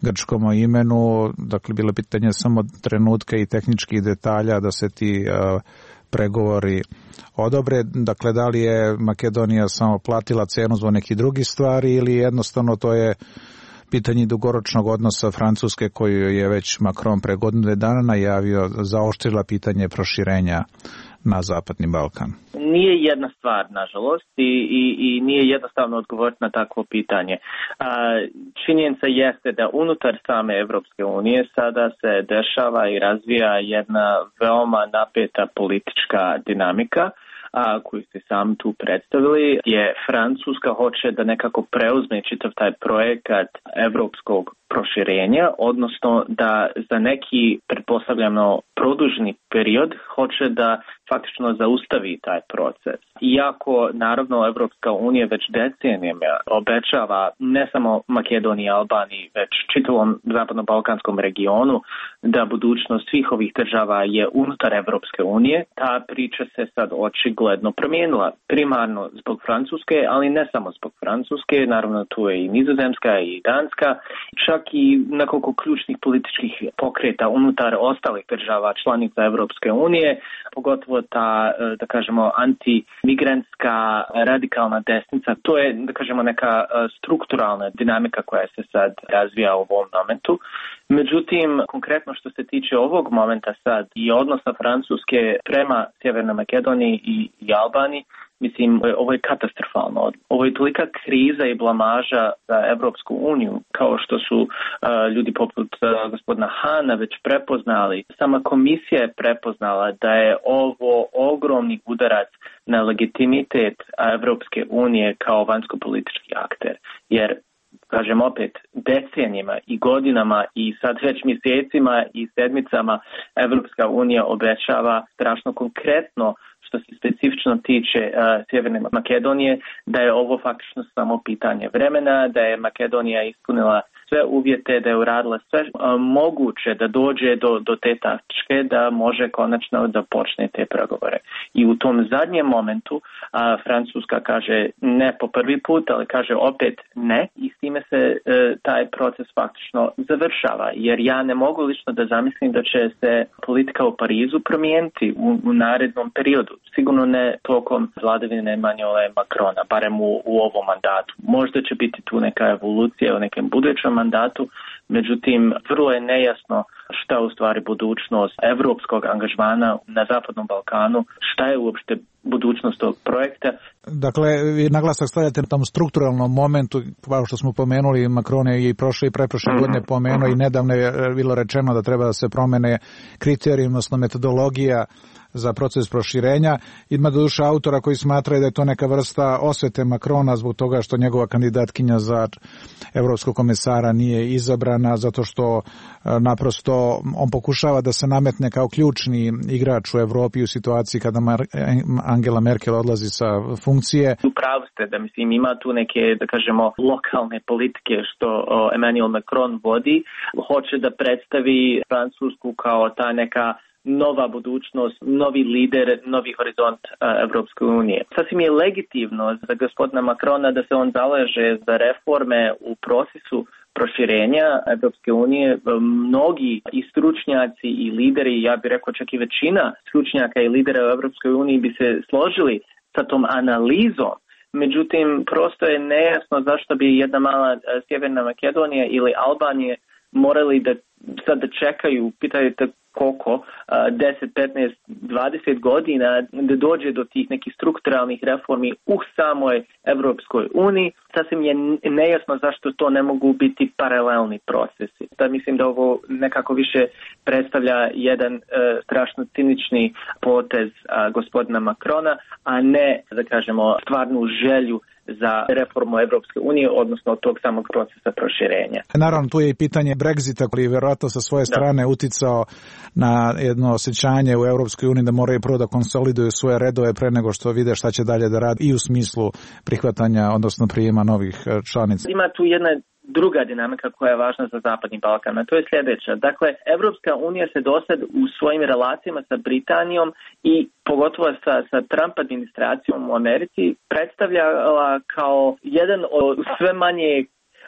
grčkom imenu, dakle bilo pitanje samo trenutka i tehničkih detalja da se ti uh, pregovori odobre. Dakle, da li je Makedonija samo platila cenu zbog nekih drugih stvari ili jednostavno to je pitanje dugoročnog odnosa Francuske koju je već Macron pre godinu dana najavio, zaoštrila pitanje proširenja na Zapadni Balkan? Nije jedna stvar, nažalost, i, i, i nije jednostavno odgovoriti na takvo pitanje. A, činjenica jeste da unutar same Evropske unije sada se dešava i razvija jedna veoma napeta politička dinamika, a, koju ste sam tu predstavili, gdje Francuska hoće da nekako preuzme čitav taj projekat evropskog proširenja, odnosno da za neki, pretpostavljamo, produženi period hoće da faktično zaustavi taj proces. Iako, naravno, Evropska unija već decenijama obećava ne samo Makedoniji i Albaniji, već čitavom zapadno-balkanskom regionu da budućnost svih ovih država je unutar Evropske unije, ta priča se sad očigledno promijenila. Primarno zbog Francuske, ali ne samo zbog Francuske, naravno tu je i Nizozemska i Danska, čak i nekoliko ključnih političkih pokreta unutar ostalih država članica Evropske unije, pogotovo ta, da kažemo, antimigrantska radikalna desnica. To je, da kažemo, neka strukturalna dinamika koja se sad razvija u ovom momentu. Međutim, konkretno što se tiče ovog momenta sad i odnosa Francuske prema Sjevernoj Makedoniji i, i Albaniji, mislim, ovo je katastrofalno. Ovo je tolika kriza i blamaža za Evropsku uniju, kao što su uh, ljudi poput uh, gospodina Hana već prepoznali. Sama komisija je prepoznala da je ovo ogromni udarac na legitimitet Evropske unije kao vanjsko-politički akter. Jer, kažem opet, decenijima i godinama i sad već mjesecima i sedmicama Evropska unija obećava strašno konkretno što se specifično tiče uh, Sjeverne Makedonije, da je ovo faktično samo pitanje vremena, da je Makedonija ispunila sve uvjete, da je uradila sve uh, moguće da dođe do, do te tačke da može konačno da počne te pregovore. I u tom zadnjem momentu uh, Francuska kaže ne po prvi put, ali kaže opet ne i s time se uh, taj proces faktično završava. Jer ja ne mogu lično da zamislim da će se politika u Parizu promijeniti u, u narednom periodu. Sigurno ne tokom vladavine Emmanuela Macrona, barem u, u ovom mandatu. Možda će biti tu neka evolucija u nekem budućem mandatu, međutim, vrlo je nejasno šta u stvari budućnost evropskog angažmana na Zapadnom Balkanu, šta je uopšte budućnost tog projekta. Dakle, vi naglasak stavljate na tom strukturalnom momentu, kao što smo pomenuli, Macron je i prošle i preprošle mm-hmm. godine pomenuo i nedavno je bilo rečeno da treba da se promene kriterijum, odnosno metodologija za proces proširenja. Ima doduše autora koji smatraju da je to neka vrsta osvete Macrona zbog toga što njegova kandidatkinja za evropskog komesara nije izabrana, zato što naprosto on pokušava da se nametne kao ključni igrač u Evropi u situaciji kada Angela Merkel odlazi sa funkcije. Upravo ste da mislim ima tu neke, da kažemo, lokalne politike što Emmanuel Macron vodi. Hoće da predstavi Francusku kao ta neka nova budućnost, novi lider, novi horizont Evropske unije. Sasvim je legitimno za gospodina Macrona da se on zalaže za reforme u procesu proširenja Evropske unije. Mnogi i stručnjaci i lideri, ja bih rekao čak i većina stručnjaka i lidera u Evropskoj uniji bi se složili sa tom analizom. Međutim, prosto je nejasno zašto bi jedna mala Sjeverna Makedonija ili Albanije morali da sad da čekaju, pitajte koliko, deset, petnaest, dvadeset godina da dođe do tih nekih strukturalnih reformi u samoj Evropskoj uniji. Sasvim je nejasno zašto to ne mogu biti paralelni procesi. Da mislim da ovo nekako više predstavlja jedan uh, strašno cinični potez uh, gospodina Macrona, a ne, da kažemo, stvarnu želju za reformu Evropske unije, odnosno tog samog procesa proširenja. Naravno, tu je i pitanje Brexita koji je vjerojatno sa svoje strane da. uticao na jedno osjećanje u Evropskoj uniji da moraju prvo da konsoliduju svoje redove pre nego što vide šta će dalje da radi i u smislu prihvatanja, odnosno prijema novih članica. Ima tu jedna druga dinamika koja je važna za Zapadni Balkan, a to je sljedeća. Dakle, Evropska unija se dosad u svojim relacijama sa Britanijom i pogotovo sa, sa Trump administracijom u Americi predstavljala kao jedan od sve manje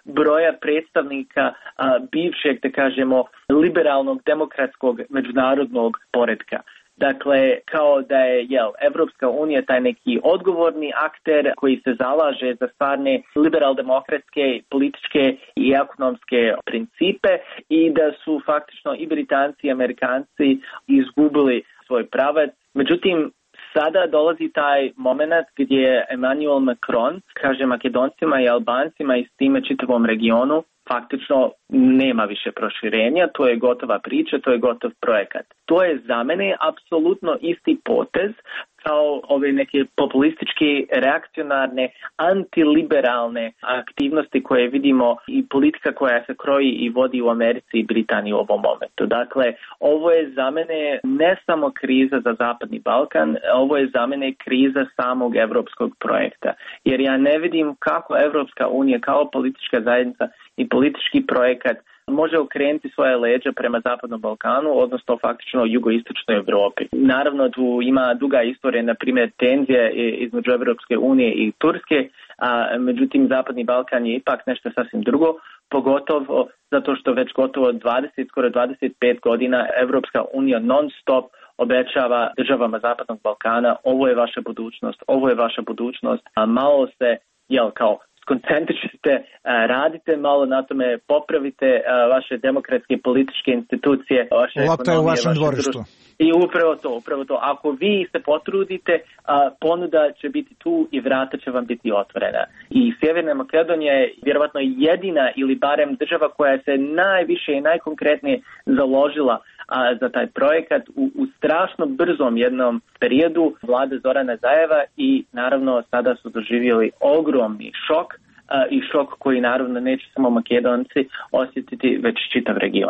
broja predstavnika a, bivšeg, da kažemo, liberalnog, demokratskog, međunarodnog poretka. Dakle, kao da je jel, Evropska unija taj neki odgovorni akter koji se zalaže za stvarne liberal-demokratske, političke i ekonomske principe i da su faktično i Britanci i Amerikanci izgubili svoj pravac. Međutim, sada dolazi taj moment gdje Emmanuel Macron kaže Makedoncima i Albancima i s time čitavom regionu faktično nema više proširenja, to je gotova priča, to je gotov projekat. To je za mene apsolutno isti potez kao ove neke populističke, reakcionarne, antiliberalne aktivnosti koje vidimo i politika koja se kroji i vodi u Americi i Britaniji u ovom momentu. Dakle, ovo je za mene ne samo kriza za Zapadni Balkan, ovo je za mene kriza samog evropskog projekta. Jer ja ne vidim kako Evropska unija kao politička zajednica i politički projekat može okrenuti svoje leđa prema Zapadnom Balkanu, odnosno faktično jugoistočnoj Evropi. Naravno, tu ima duga istorija, na primjer, tenzije između Evropske unije i Turske, a međutim Zapadni Balkan je ipak nešto sasvim drugo, pogotovo zato što već gotovo dvadeset, skoro dvadeset pet godina Evropska unija non stop obećava državama Zapadnog Balkana, ovo je vaša budućnost, ovo je vaša budućnost, a malo se, jel, kao koncentričite, radite malo na tome, popravite vaše demokratske političke institucije, vaše ekonomije, vaše društvo. I upravo to, upravo to. Ako vi se potrudite, ponuda će biti tu i vrata će vam biti otvorena. I Sjeverna Makedonija je vjerovatno jedina ili barem država koja se najviše i najkonkretnije založila a, za taj projekat u, u strašno brzom jednom periodu vlade Zorana Zajeva i naravno sada su doživjeli ogromni šok a, i šok koji naravno neće samo Makedonci osjetiti, već čitav region.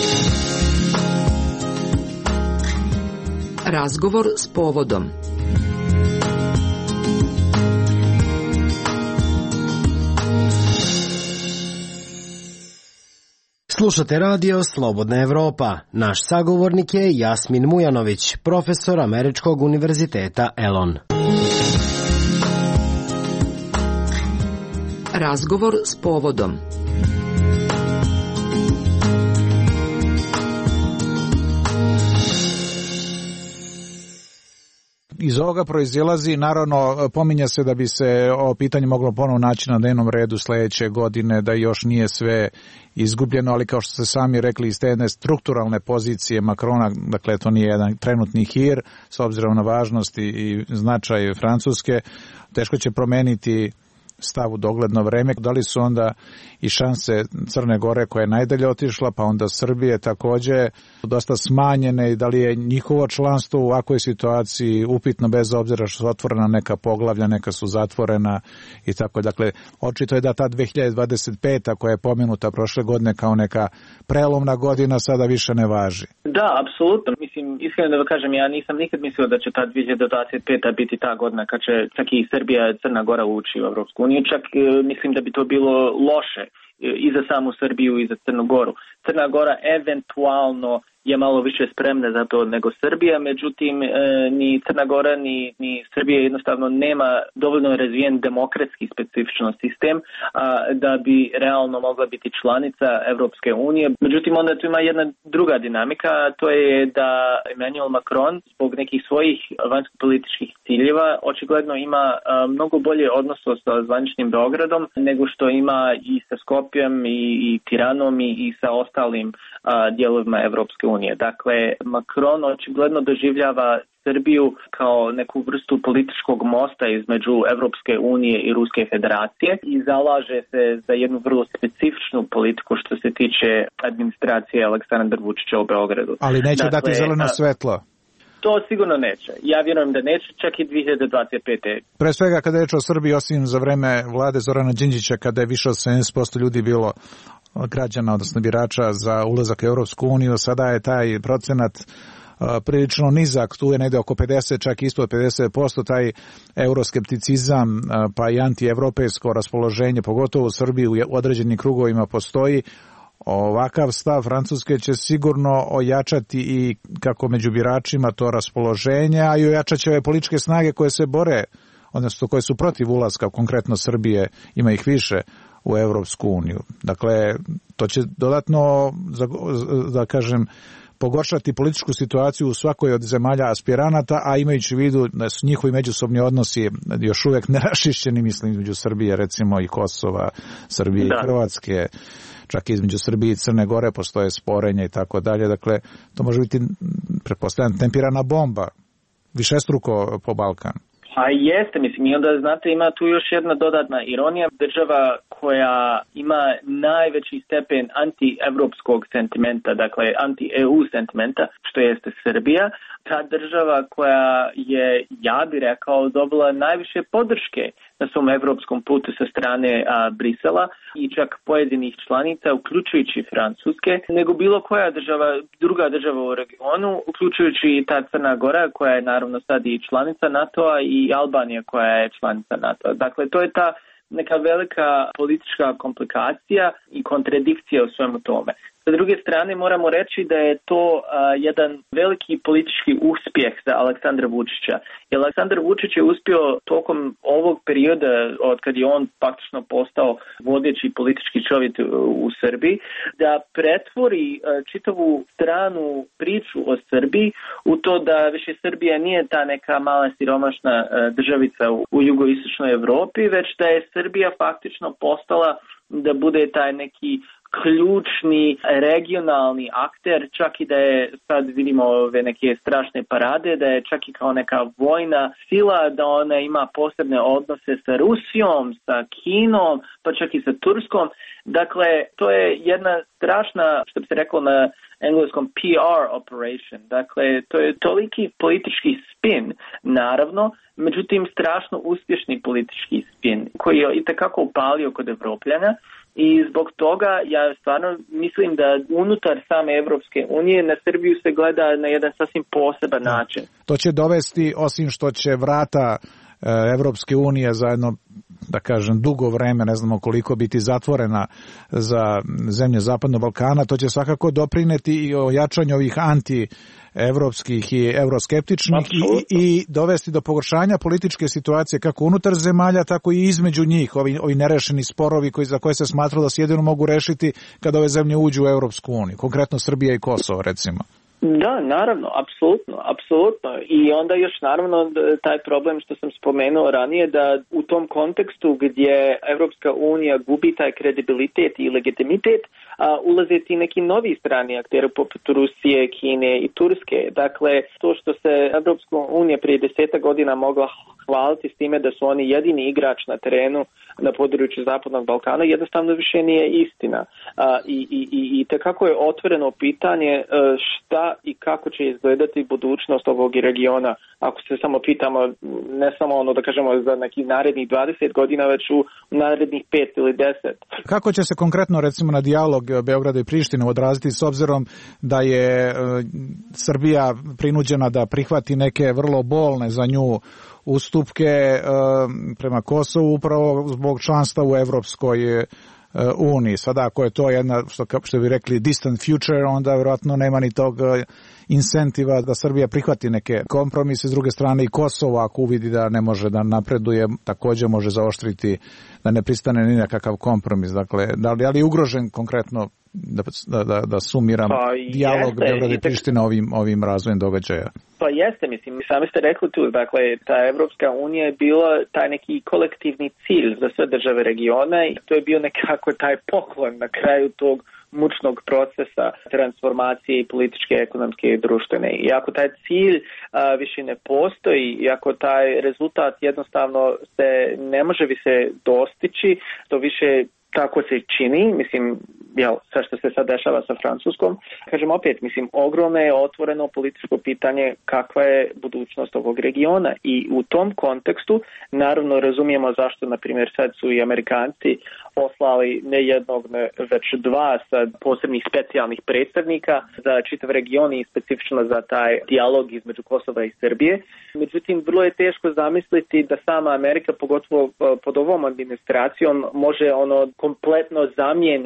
Razgovor s povodom. Slušate radio Slobodna Evropa. Naš sagovornik je Jasmin Mujanović, profesor Američkog univerziteta Elon. Razgovor s povodom. Iz ovoga proizilazi, naravno, pominja se da bi se ovo pitanje moglo ponovo naći na dnevnom redu sljedeće godine, da još nije sve izgubljeno, ali kao što ste sami rekli, iz te jedne strukturalne pozicije Macrona, dakle to nije jedan trenutni hir, s obzirom na važnost i značaj Francuske, teško će promeniti stav u dogledno vreme. Da li su onda i šanse Crne Gore koja je najdalje otišla, pa onda Srbije također dosta smanjene i da li je njihovo članstvo u ovakvoj situaciji upitno bez obzira što su otvorena neka poglavlja, neka su zatvorena i tako. Dakle, očito je da ta dve hiljade dvadeset peta koja je pomenuta prošle godine kao neka prelomna godina sada više ne važi. Da, apsolutno. Mislim, iskreno da kažem, ja nisam nikad mislio da će ta dve hiljade dvadeset peta biti ta godina kad će čak i Srbija i Crna Gora ući u Evropsku uniju. Čak mislim da bi to bilo loše i za samu Srbiju i za Crnu Goru. Crna Gora eventualno je malo više spremna za to nego Srbija, međutim e, ni Crna Gora ni, ni Srbija jednostavno nema dovoljno razvijen demokratski specifičan sistem a, da bi realno mogla biti članica Evropske unije. Međutim, onda tu ima jedna druga dinamika, to je da Emmanuel Macron zbog nekih svojih vanjsko-političkih ciljeva očigledno ima a, mnogo bolje odnose sa zvaničnim Beogradom nego što ima i sa Skopjem i, i Tiranom i, i sa ostalim a, dijelovima Evropske unije. Dakle, Macron očigledno doživljava Srbiju kao neku vrstu političkog mosta između Evropske unije i Ruske federacije i zalaže se za jednu vrlo specifičnu politiku što se tiče administracije Aleksandra Vučića u Beogradu. Ali neće dakle, dati zeleno svetlo. To sigurno neće. Ja vjerujem da neće, čak i dve hiljade dvadeset pete. Pre svega kada je reč o Srbiji, osim za vreme vlade Zorana Đinđića, kada je više od sedamdeset posto ljudi bilo građana, odnosno birača za ulazak u Europsku uniju, sada je taj procenat prilično nizak, tu je negde oko pedeset, čak ispod pedeset posto, taj euroskepticizam pa i antievropejsko raspoloženje, pogotovo u Srbiji u određenim krugovima postoji. Ovakav stav Francuske će sigurno ojačati i kako među biračima to raspoloženje, a i ojačat će ove političke snage koje se bore, odnosno koje su protiv ulaska, konkretno Srbije, ima ih više, u Evropsku uniju. Dakle, to će dodatno, da kažem, pogoršati političku situaciju u svakoj od zemalja aspiranata, a imajući u vidu da su njihovi međusobni odnosi još uvijek neraščišćeni, mislim, između Srbije, recimo, i Kosova, Srbije da. i Hrvatske, čak i između Srbije i Crne Gore postoje sporenja i tako dalje. Dakle, to može biti, pretpostavljam, tempirana bomba, višestruko po Balkanu. A jeste, mislim, i onda, znate, ima tu još jedna dodatna ironija. Država koja ima najveći stepen anti-evropskog sentimenta, dakle anti-E U sentimenta, što jeste Srbija, ta država koja je, ja bih rekao, dobila najviše podrške na svom evropskom putu sa strane a, Brisela i čak pojedinih članica, uključujući Francuske, nego bilo koja država, druga država u regionu, uključujući i ta Crna Gora, koja je naravno sad i članica NATO-a, i Albanija, koja je članica NATO-a. Dakle, to je ta neka velika politička komplikacija i kontradikcija u svemu tome. Sa druge strane, moramo reći da je to a, jedan veliki politički uspjeh za Aleksandra Vučića. Jer Aleksandar Vučić je uspio tokom ovog perioda, od kad je on faktično postao vodeći politički čovjek u Srbiji, da pretvori a, čitavu stranu priču o Srbiji u to da više Srbija nije ta neka mala siromašna a, državica u, u jugoistočnoj Evropi, već da je Srbija faktično postala da bude taj neki ključni regionalni akter, čak i da je, sad vidimo ove neke strašne parade, da je čak i kao neka vojna sila, da ona ima posebne odnose sa Rusijom, sa Kinom, pa čak i sa Turskom. Dakle, to je jedna strašna, što bi se reklo na engleskom, P R operation. Dakle, to je toliki politički spin, naravno, međutim strašno uspješni politički spin, koji je itekako upalio kod Evropljana. I zbog toga ja stvarno mislim da unutar same Evropske unije na Srbiju se gleda na jedan sasvim poseban način. To će dovesti, osim što će vrata Evropske unije za jedno, da kažem, dugo vreme, ne znamo koliko, biti zatvorena za zemlje Zapadnog Balkana, to će svakako doprineti i o jačanju ovih anti-evropskih i euroskeptičnih i, i dovesti do pogoršanja političke situacije kako unutar zemalja, tako i između njih, ovi, ovi nerešeni sporovi koji, za koje se smatralo da se jedino mogu rešiti kada ove zemlje uđu u Evropsku uniju, konkretno Srbija i Kosovo, recimo. Da, naravno, apsolutno, apsolutno. I onda još naravno taj problem što sam spomenuo ranije, da u tom kontekstu gdje Evropska unija gubi taj kredibilitet i legitimitet, a, ulaze ti neki novi strani akteri poput Rusije, Kine i Turske. Dakle, to što se Evropska unija prije deseta godina mogla hvaliti s time da su oni jedini igrač na terenu na području Zapadnog Balkana, jednostavno više nije istina. A, i, i, i, i tekako je otvoreno pitanje šta i kako će izgledati budućnost ovog regiona, ako se samo pitamo, ne samo ono da kažemo za neki narednih dvadeset godina, već u narednih pet ili deset. Kako će se konkretno, recimo, na dijalog Beograda i Prištine odraziti, s obzirom da je e, Srbija prinuđena da prihvati neke vrlo bolne za nju ustupke e, prema Kosovu upravo zbog članstva u Evropskoj uniji. Sada ako je to jedna, što, što bi rekli, distant future, onda vjerojatno nema ni tog incentiva da Srbija prihvati neke kompromise. S druge strane i Kosovo, ako uvidi da ne može da napreduje, također može zaoštriti da ne pristane ni nekakav kompromis. Dakle, da li, da li je ugrožen konkretno, da, da, da sumiram, pa, dijalog Beograda i Prištine ovim, ovim razvojem događaja? Pa jeste, mislim, sami ste rekli tu, dakle, ta Evropska unija je bila taj neki kolektivni cilj za sve države regiona i to je bio nekako taj poklon na kraju tog mučnog procesa transformacije i političke, ekonomske i društvene. I ako taj cilj a, više ne postoji, i ako taj rezultat jednostavno se ne može više dostići, to više tako se čini, mislim, jel, sve što se sad dešava sa Francuskom. Kažem opet, mislim, ogromno je otvoreno političko pitanje kakva je budućnost ovog regiona i u tom kontekstu naravno razumijemo zašto, na primjer, sad su i Amerikanci poslali ne jednog, ne, već dva sad posebnih specijalnih predstavnika za čitav region i specifično za taj dijalog između Kosova i Srbije. Međutim, vrlo je teško zamisliti da sama Amerika, pogotovo pod ovom administracijom, može ono kompletno zamijeni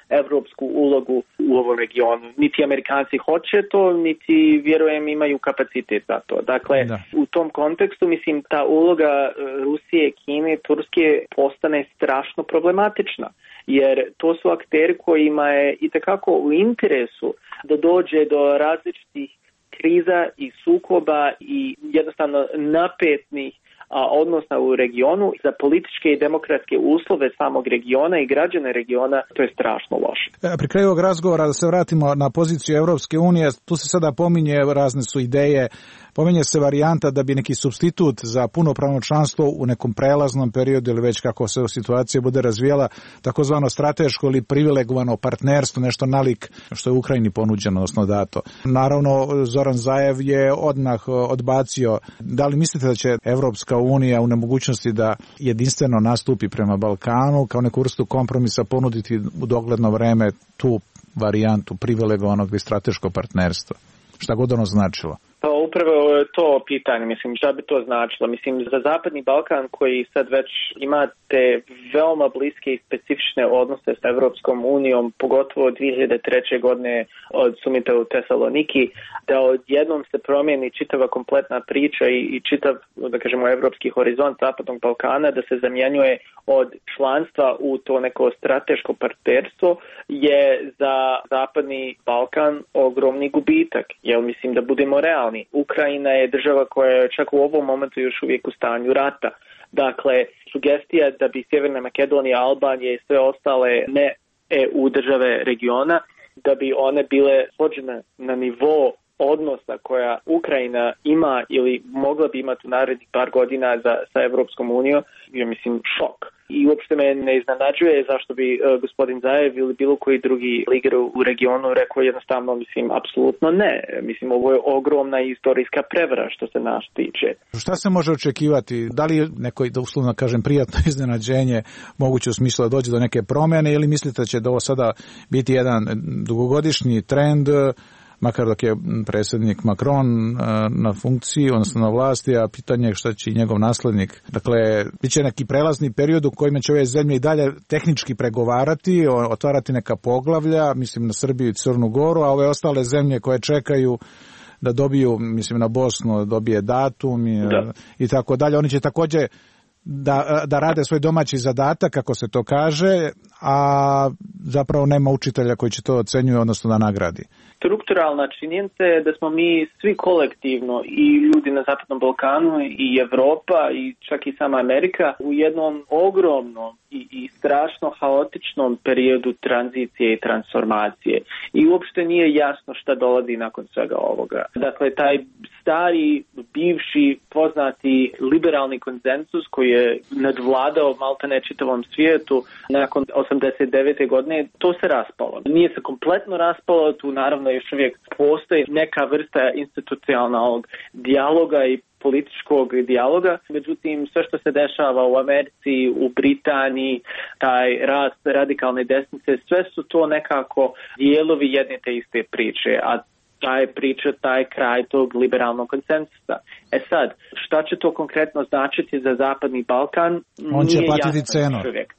evropsku ulogu u ovom regionu. Niti Amerikanci hoće to, niti vjerujem imaju kapacitet za to. Dakle, da. U tom kontekstu mislim ta uloga Rusije, Kine, Turske postane strašno problematična. Jer to su akteri kojima je itekako u interesu da dođe do različitih kriza i sukoba i jednostavno napetnih odnosa u regionu. Za političke i demokratske uslove samog regiona i građane regiona to je strašno loše. Pri kraju ovog razgovora da se vratimo na poziciju Evropske unije, tu se sada pominje, razne su ideje, pominje se varijanta da bi neki supstitut za punopravno članstvo u nekom prelaznom periodu ili već kako se situacija bude razvijala, takozvano strateško ili privilegovano partnerstvo, nešto nalik što je Ukrajini ponuđeno, odnosno dato. Naravno, Zoran Zaev je odmah odbacio. Da li mislite da će Evropska unija u nemogućnosti da jedinstveno nastupi prema Balkanu, kao neku vrstu kompromisa ponuditi u dogledno vreme tu varijantu privilegovanog ili strateškog partnerstva? Šta god ono značilo? Pa upravo je to pitanje, mislim, šta bi to značilo? Mislim, za Zapadni Balkan koji sad već imate veoma bliske i specifične odnose s Evropskom unijom, pogotovo od dvije hiljade treće. godine od sumita u Tesaloniki, da odjednom se promijeni čitava kompletna priča i, i čitav, da kažemo, evropski horizont Zapadnog Balkana, da se zamjenjuje od članstva u to neko strateško partnerstvo, je za Zapadni Balkan ogromni gubitak. Jel, mislim, da budemo realni. Ukrajina je država koja je čak u ovom momentu još uvijek u stanju rata. Dakle, sugestija da bi Sjeverna Makedonija, Albanija i sve ostale ne E U države regiona, da bi one bile svođene na nivo odnosa koja Ukrajina ima ili mogla bi imati u narednih par godina za, sa Evropskom unijom, je, mislim, šok. I uopšte me ne iznenađuje zašto bi uh, gospodin Zaev ili bilo koji drugi lider u regionu rekao jednostavno, mislim, apsolutno ne. Mislim, ovo je ogromna istorijska prevara što se nas tiče. Šta se može očekivati? Da li je neko, da uslovno kažem, prijatno iznenađenje moguće u smislu da dođe do neke promjene ili mislite da će da ovo sada biti jedan dugogodišnji trend, makar dok je predsjednik Macron na funkciji, odnosno na vlasti, a pitanje je šta će i njegov naslednik. Dakle, bit će neki prelazni period u kojima će ove zemlje i dalje tehnički pregovarati, otvarati neka poglavlja, mislim na Srbiju i Crnu Goru, a ove ostale zemlje koje čekaju da dobiju, mislim na Bosnu, dobije datum i, i tako dalje, oni će također da, da rade svoj domaći zadatak, kako se to kaže, a zapravo nema učitelja koji će to ocenjuje, odnosno da nagradi. Strukturalna činjenica je da smo mi svi kolektivno, i ljudi na Zapadnom Balkanu, i Evropa, i čak i sama Amerika, u jednom ogromnom i, i strašno haotičnom periodu tranzicije i transformacije. I uopšte nije jasno šta dolazi nakon svega ovoga. Dakle, taj stari, bivši, poznati liberalni konsenzus koji je nadvladao maltene čitavom svijetu nakon osamdeset devete. godine, to se raspalo. Nije se kompletno raspalo, tu naravno još uvijek postoji neka vrsta institucionalnog dijaloga i političkog dijaloga, međutim sve što se dešava u Americi, u Britaniji, taj rast radikalne desnice, sve su to nekako dijelovi jedne te iste priče, a taj priča, taj kraj tog liberalnog konsensusa. E sad, šta će to konkretno značiti za Zapadni Balkan? On će platiti cenu.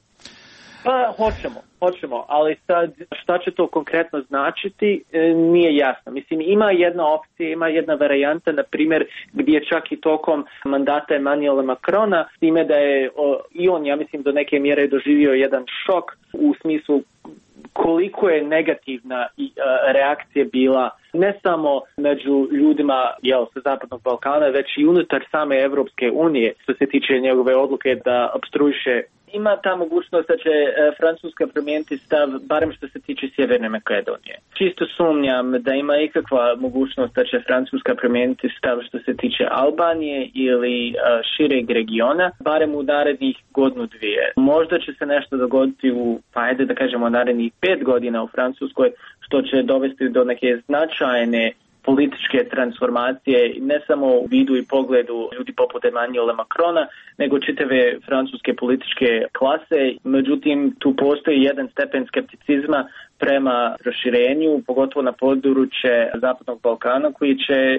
Pa hoćemo, hoćemo, ali sad šta će to konkretno značiti e, nije jasno. Mislim, ima jedna opcija, ima jedna varijanta, na primjer, gdje čak i tokom mandata Emmanuela Macrona, s time da je o, i on, ja mislim, do neke mjere doživio jedan šok u smislu koliko je negativna i, uh, reakcija bila ne samo među ljudima jel, sa Zapadnog Balkana, već i unutar same Evropske unije, što se tiče njegove odluke da opstruiše. Ima ta mogućnost da će e, Francuska promijeniti stav, barem što se tiče Sjeverne Makedonije. Čisto sumnjam da ima ikakva mogućnost da će Francuska promijeniti stav što se tiče Albanije ili e, šireg regiona, barem u narednih godinu dvije. Možda će se nešto dogoditi u, pa ajde da kažemo, narednih pet godina u Francuskoj, što će dovesti do neke značajne političke transformacije, ne samo u vidu i pogledu ljudi poput Emmanuela Macrona, nego čitave francuske političke klase. Međutim, tu postoji jedan stepen skepticizma prema proširenju, pogotovo na područje Zapadnog Balkana, koji će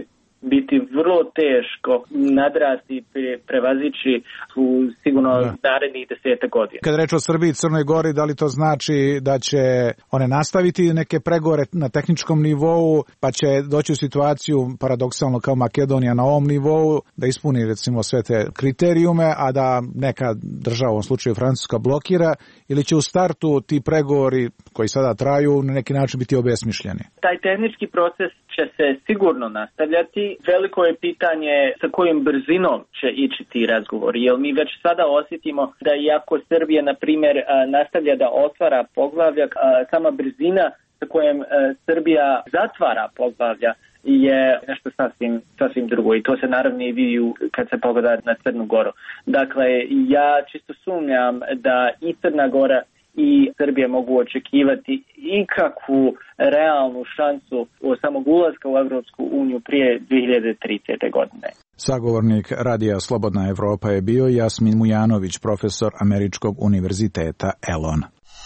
biti vrlo teško nadrasti i prevazići u sigurno da. narednih deseta godina. Kad reč o Srbiji i Crnoj Gori, da li to znači da će one nastaviti neke pregovore na tehničkom nivou, pa će doći u situaciju, paradoksalno kao Makedonija na ovom nivou, da ispuni recimo sve te kriterijume, a da neka država, u ovom slučaju Francuska, blokira, ili će u startu ti pregovori koji sada traju na neki način biti obesmišljeni? Taj tehnički proces će se sigurno nastavljati. Veliko je pitanje sa kojim brzinom će ići ti razgovori, jer mi već sada osjetimo da iako Srbija, na primjer, nastavlja da otvara poglavlja, sama brzina sa kojom Srbija zatvara poglavlja je nešto sasvim, sasvim drugo i to se naravno i vidi kad se pogleda na Crnu Goru. Dakle, ja čisto sumnjam da i Crna Gora i Srbija mogu očekivati ikakvu realnu šansu od samog ulaska u Evropsku uniju prije dvije hiljade tridesete. godine. Sagovornik Radija Slobodna Evropa je bio Jasmin Mujanović, profesor Američkog univerziteta Elon.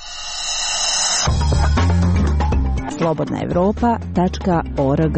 slobodna evropa tačka org.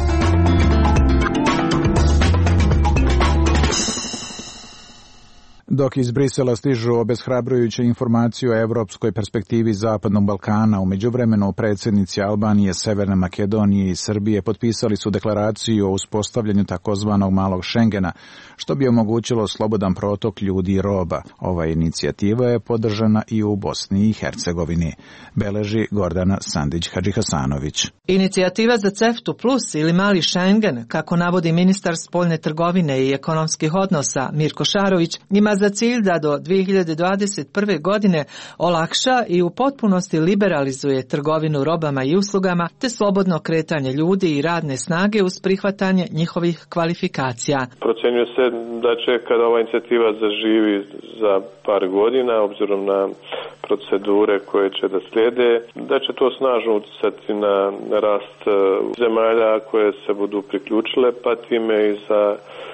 Dok iz Brisela stižu obeshrabrujuće informacije o evropskoj perspektivi Zapadnog Balkana, u međuvremenu predsjednici Albanije, Severne Makedonije i Srbije potpisali su deklaraciju o uspostavljanju takozvanog malog Šengena, što bi omogućilo slobodan protok ljudi i roba. Ova inicijativa je podržana i u Bosni i Hercegovini, beleži Gordana Sandić-Hadžihasanović. Inicijativa za CEFTU plus ili mali Schengen, kako navodi ministar spoljne trgovine i ekonomskih odnosa Mirko Šarović, ima za cilj da do dvije hiljade dvadeset prve. godine olakša i u potpunosti liberalizuje trgovinu robama i uslugama te slobodno kretanje ljudi i radne snage uz prihvatanje njihovih kvalifikacija. Procenjuje se da će kada ova inicijativa zaživi za par godina, obzirom na procedure koje će da slijede, da će to snažno utjecati na rast zemalja koje se budu priključile, pa time i za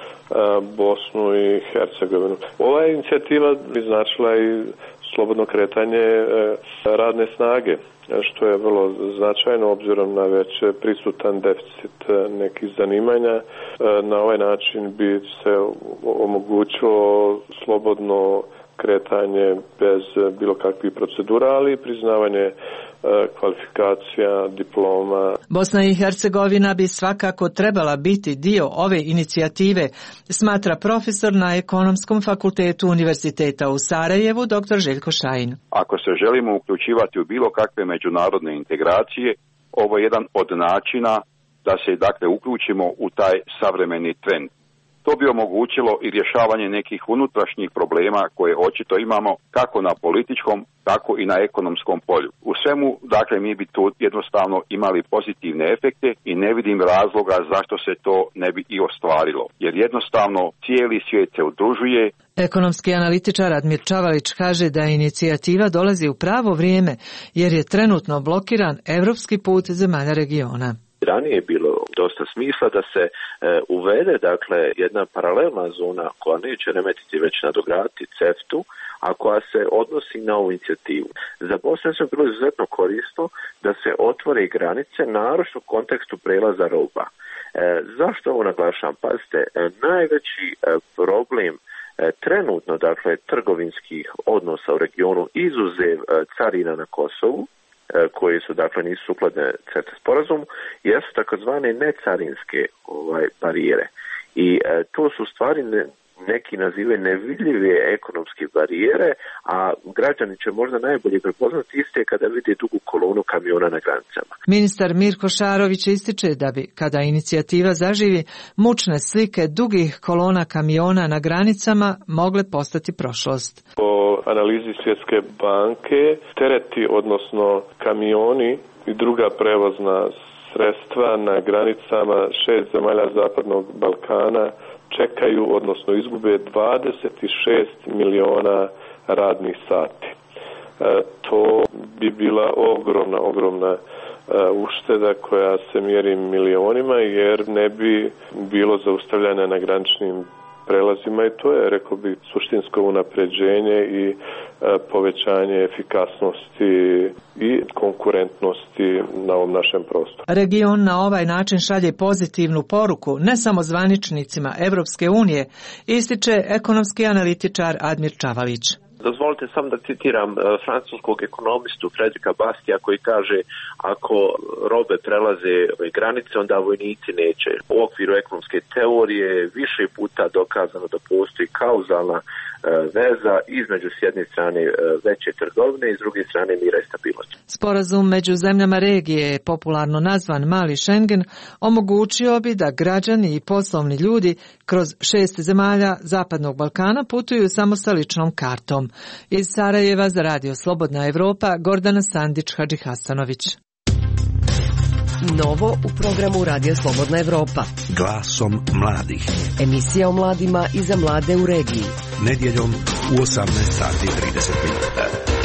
Bosnu i Hercegovinu. Ova inicijativa bi značila i slobodno kretanje radne snage, što je vrlo značajno obzirom na već prisutan deficit nekih zanimanja. Na ovaj način bi se omogućilo slobodno kretanje bez bilo kakvih procedura, ali i priznavanje kvalifikacija, diploma. Bosna i Hercegovina bi svakako trebala biti dio ove inicijative, smatra profesor na Ekonomskom fakultetu Univerziteta u Sarajevu, dr. Željko Šajin. Ako se želimo uključivati u bilo kakve međunarodne integracije, ovo je jedan od načina da se dakle uključimo u taj savremeni trend. To bi omogućilo i rješavanje nekih unutrašnjih problema koje očito imamo kako na političkom, tako i na ekonomskom polju. U svemu, dakle, mi bi tu jednostavno imali pozitivne efekte i ne vidim razloga zašto se to ne bi i ostvarilo. Jer jednostavno cijeli svijet se udružuje. Ekonomski analitičar Admir Čavalić kaže da inicijativa dolazi u pravo vrijeme jer je trenutno blokiran evropski put zemalja regiona. Ranije je bilo dosta smisla da se e, uvede dakle jedna paralelna zona koja neće remetiti već nadograditi CEFTU, a koja se odnosi na ovu inicijativu. Za Bosnu je bilo izuzetno korisno da se otvore granice, naročito u kontekstu prelaza roba. E, zašto ovo naglašavam? Pazite, e, najveći e, problem e, trenutno, dakle, trgovinskih odnosa u regionu izuzev e, carina na Kosovu, koje su, dakle, nisu sukladne CEFTA sporazumu, jesu takozvane necarinske ovaj, barijere. I e, to su stvari ne, neki nazivaju nevidljive ekonomske barijere, a građani će možda najbolje prepoznati iste kada vide dugu kolonu kamiona na granicama. Ministar Mirko Šarović ističe da bi, kada inicijativa zaživi, mučne slike dugih kolona kamiona na granicama mogle postati prošlost. Po analizi Svjetske banke, tereti, odnosno kamioni i druga prevozna sredstva na granicama šest zemalja Zapadnog Balkana čekaju, odnosno izgube dvadeset šest miliona radnih sati. E, to bi bila ogromna, ogromna e, ušteda koja se mjeri milionima, jer ne bi bilo zaustavljanja na graničnim prelazima i to je, rekao bih, suštinsko unapređenje i povećanje efikasnosti i konkurentnosti na ovom našem prostoru. Region na ovaj način šalje pozitivnu poruku ne samo zvaničnicima Evropske unije, ističe ekonomski analitičar Admir Čavalić. Dozvolite sam da citiram francuskog ekonomistu Fredrika Bastija koji kaže ako robe prelaze granice onda vojnici neće. U okviru ekonomske teorije više puta dokazano da postoji kauzalna veza između s jedne strane veće trgovine i s druge strane mira i stabilnosti. Sporazum među zemljama regije, popularno nazvan Mali Schengen, omogućio bi da građani i poslovni ljudi kroz šest zemalja Zapadnog Balkana putuju samo sa ličnom kartom. Iz Sarajeva za Radio Slobodna Evropa, Gordana Sandić-Hadžihasanović. Novo u programu Radio Slobodna Evropa. Glasom mladih. Emisija o mladima i za mlade u regiji. Nedjeljom u osamnaest sati i trideset minuta.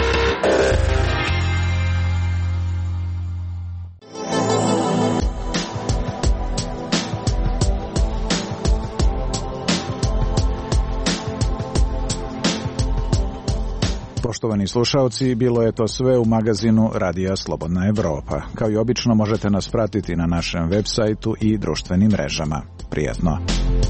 Poštovani slušaoci, bilo je to sve u magazinu Radija Slobodna Evropa. Kao i obično možete nas pratiti na našem web sajtu i društvenim mrežama. Prijatno!